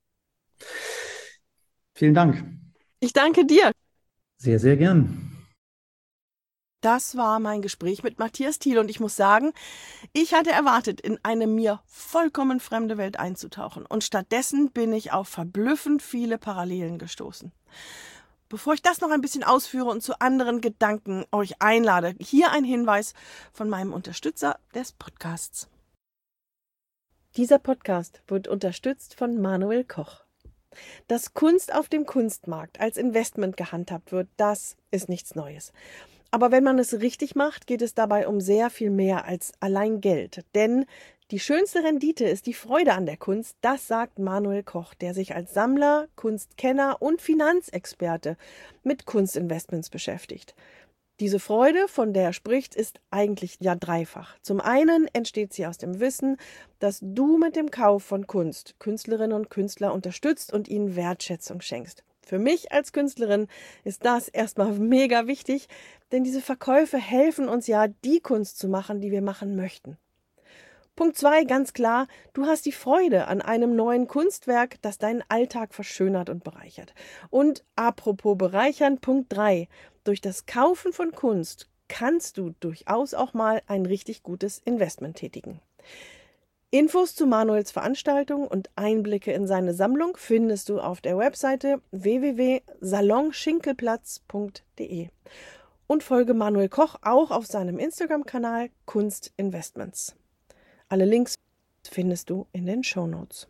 Vielen Dank. Ich danke dir. Sehr, sehr gern. Das war mein Gespräch mit Matthias Thiel und ich muss sagen, ich hatte erwartet, in eine mir vollkommen fremde Welt einzutauchen und stattdessen bin ich auf verblüffend viele Parallelen gestoßen. Bevor ich das noch ein bisschen ausführe und zu anderen Gedanken euch einlade, hier ein Hinweis von meinem Unterstützer des Podcasts. Dieser Podcast wird unterstützt von Manuel Koch. Dass Kunst auf dem Kunstmarkt als Investment gehandhabt wird, das ist nichts Neues. Aber wenn man es richtig macht, geht es dabei um sehr viel mehr als allein Geld. Denn die schönste Rendite ist die Freude an der Kunst, das sagt Manuel Koch, der sich als Sammler, Kunstkenner und Finanzexperte mit Kunstinvestments beschäftigt. Diese Freude, von der er spricht, ist eigentlich ja dreifach. Zum einen entsteht sie aus dem Wissen, dass du mit dem Kauf von Kunst Künstlerinnen und Künstler unterstützt und ihnen Wertschätzung schenkst. Für mich als Künstlerin ist das erstmal mega wichtig, denn diese Verkäufe helfen uns ja, die Kunst zu machen, die wir machen möchten. Punkt zwei, ganz klar, du hast die Freude an einem neuen Kunstwerk, das deinen Alltag verschönert und bereichert. Und apropos bereichern, Punkt drei, durch das Kaufen von Kunst kannst du durchaus auch mal ein richtig gutes Investment tätigen. Infos zu Manuels Veranstaltung und Einblicke in seine Sammlung findest du auf der Webseite w w w punkt salon schinkelplatz punkt d e und folge Manuel Koch auch auf seinem Instagram-Kanal Kunst Investments. Alle Links findest du in den Shownotes.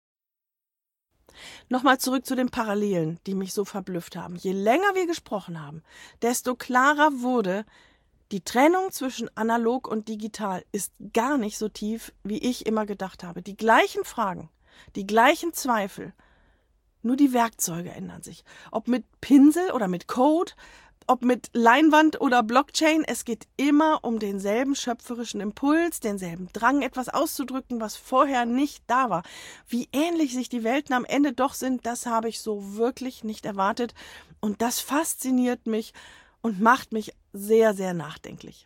Nochmal zurück zu den Parallelen, die mich so verblüfft haben. Je länger wir gesprochen haben, desto klarer wurde, die Trennung zwischen analog und digital ist gar nicht so tief, wie ich immer gedacht habe. Die gleichen Fragen, die gleichen Zweifel, nur die Werkzeuge ändern sich. Ob mit Pinsel oder mit Code, ob mit Leinwand oder Blockchain, es geht immer um denselben schöpferischen Impuls, denselben Drang, etwas auszudrücken, was vorher nicht da war. Wie ähnlich sich die Welten am Ende doch sind, das habe ich so wirklich nicht erwartet. Und das fasziniert mich und macht mich sehr, sehr nachdenklich.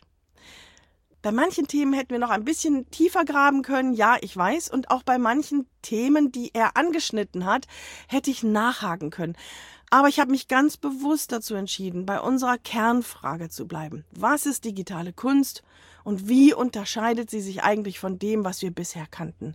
Bei manchen Themen hätten wir noch ein bisschen tiefer graben können, ja, ich weiß. Und auch bei manchen Themen, die er angeschnitten hat, hätte ich nachhaken können. Aber ich habe mich ganz bewusst dazu entschieden, bei unserer Kernfrage zu bleiben. Was ist digitale Kunst und wie unterscheidet sie sich eigentlich von dem, was wir bisher kannten?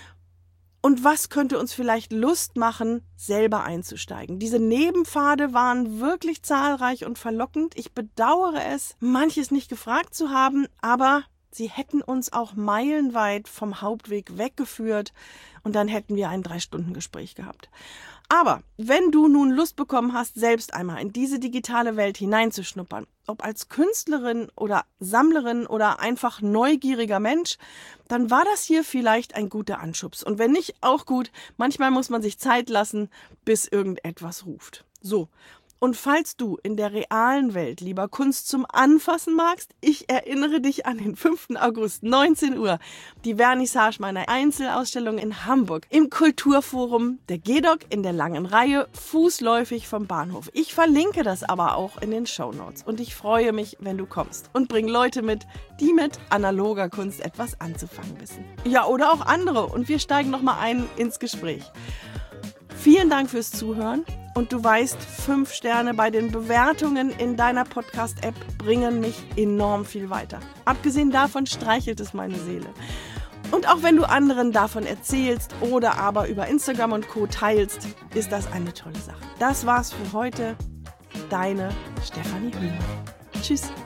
Und was könnte uns vielleicht Lust machen, selber einzusteigen? Diese Nebenpfade waren wirklich zahlreich und verlockend. Ich bedauere es, manches nicht gefragt zu haben, aber sie hätten uns auch meilenweit vom Hauptweg weggeführt und dann hätten wir ein Drei-Stunden-Gespräch gehabt. Aber wenn du nun Lust bekommen hast, selbst einmal in diese digitale Welt hineinzuschnuppern, ob als Künstlerin oder Sammlerin oder einfach neugieriger Mensch, dann war das hier vielleicht ein guter Anschubs. Und wenn nicht, auch gut. Manchmal muss man sich Zeit lassen, bis irgendetwas ruft. So. Und falls du in der realen Welt lieber Kunst zum Anfassen magst, ich erinnere dich an den fünften August, neunzehn Uhr, die Vernissage meiner Einzelausstellung in Hamburg im Kulturforum der G D O C in der langen Reihe, fußläufig vom Bahnhof. Ich verlinke das aber auch in den Shownotes und ich freue mich, wenn du kommst und bring Leute mit, die mit analoger Kunst etwas anzufangen wissen. Ja, oder auch andere und wir steigen nochmal ein ins Gespräch. Vielen Dank fürs Zuhören und du weißt, fünf Sterne bei den Bewertungen in deiner Podcast-App bringen mich enorm viel weiter. Abgesehen davon streichelt es meine Seele. Und auch wenn du anderen davon erzählst oder aber über Instagram und Co. teilst, ist das eine tolle Sache. Das war's für heute. Deine Stefanie Hühner. Tschüss.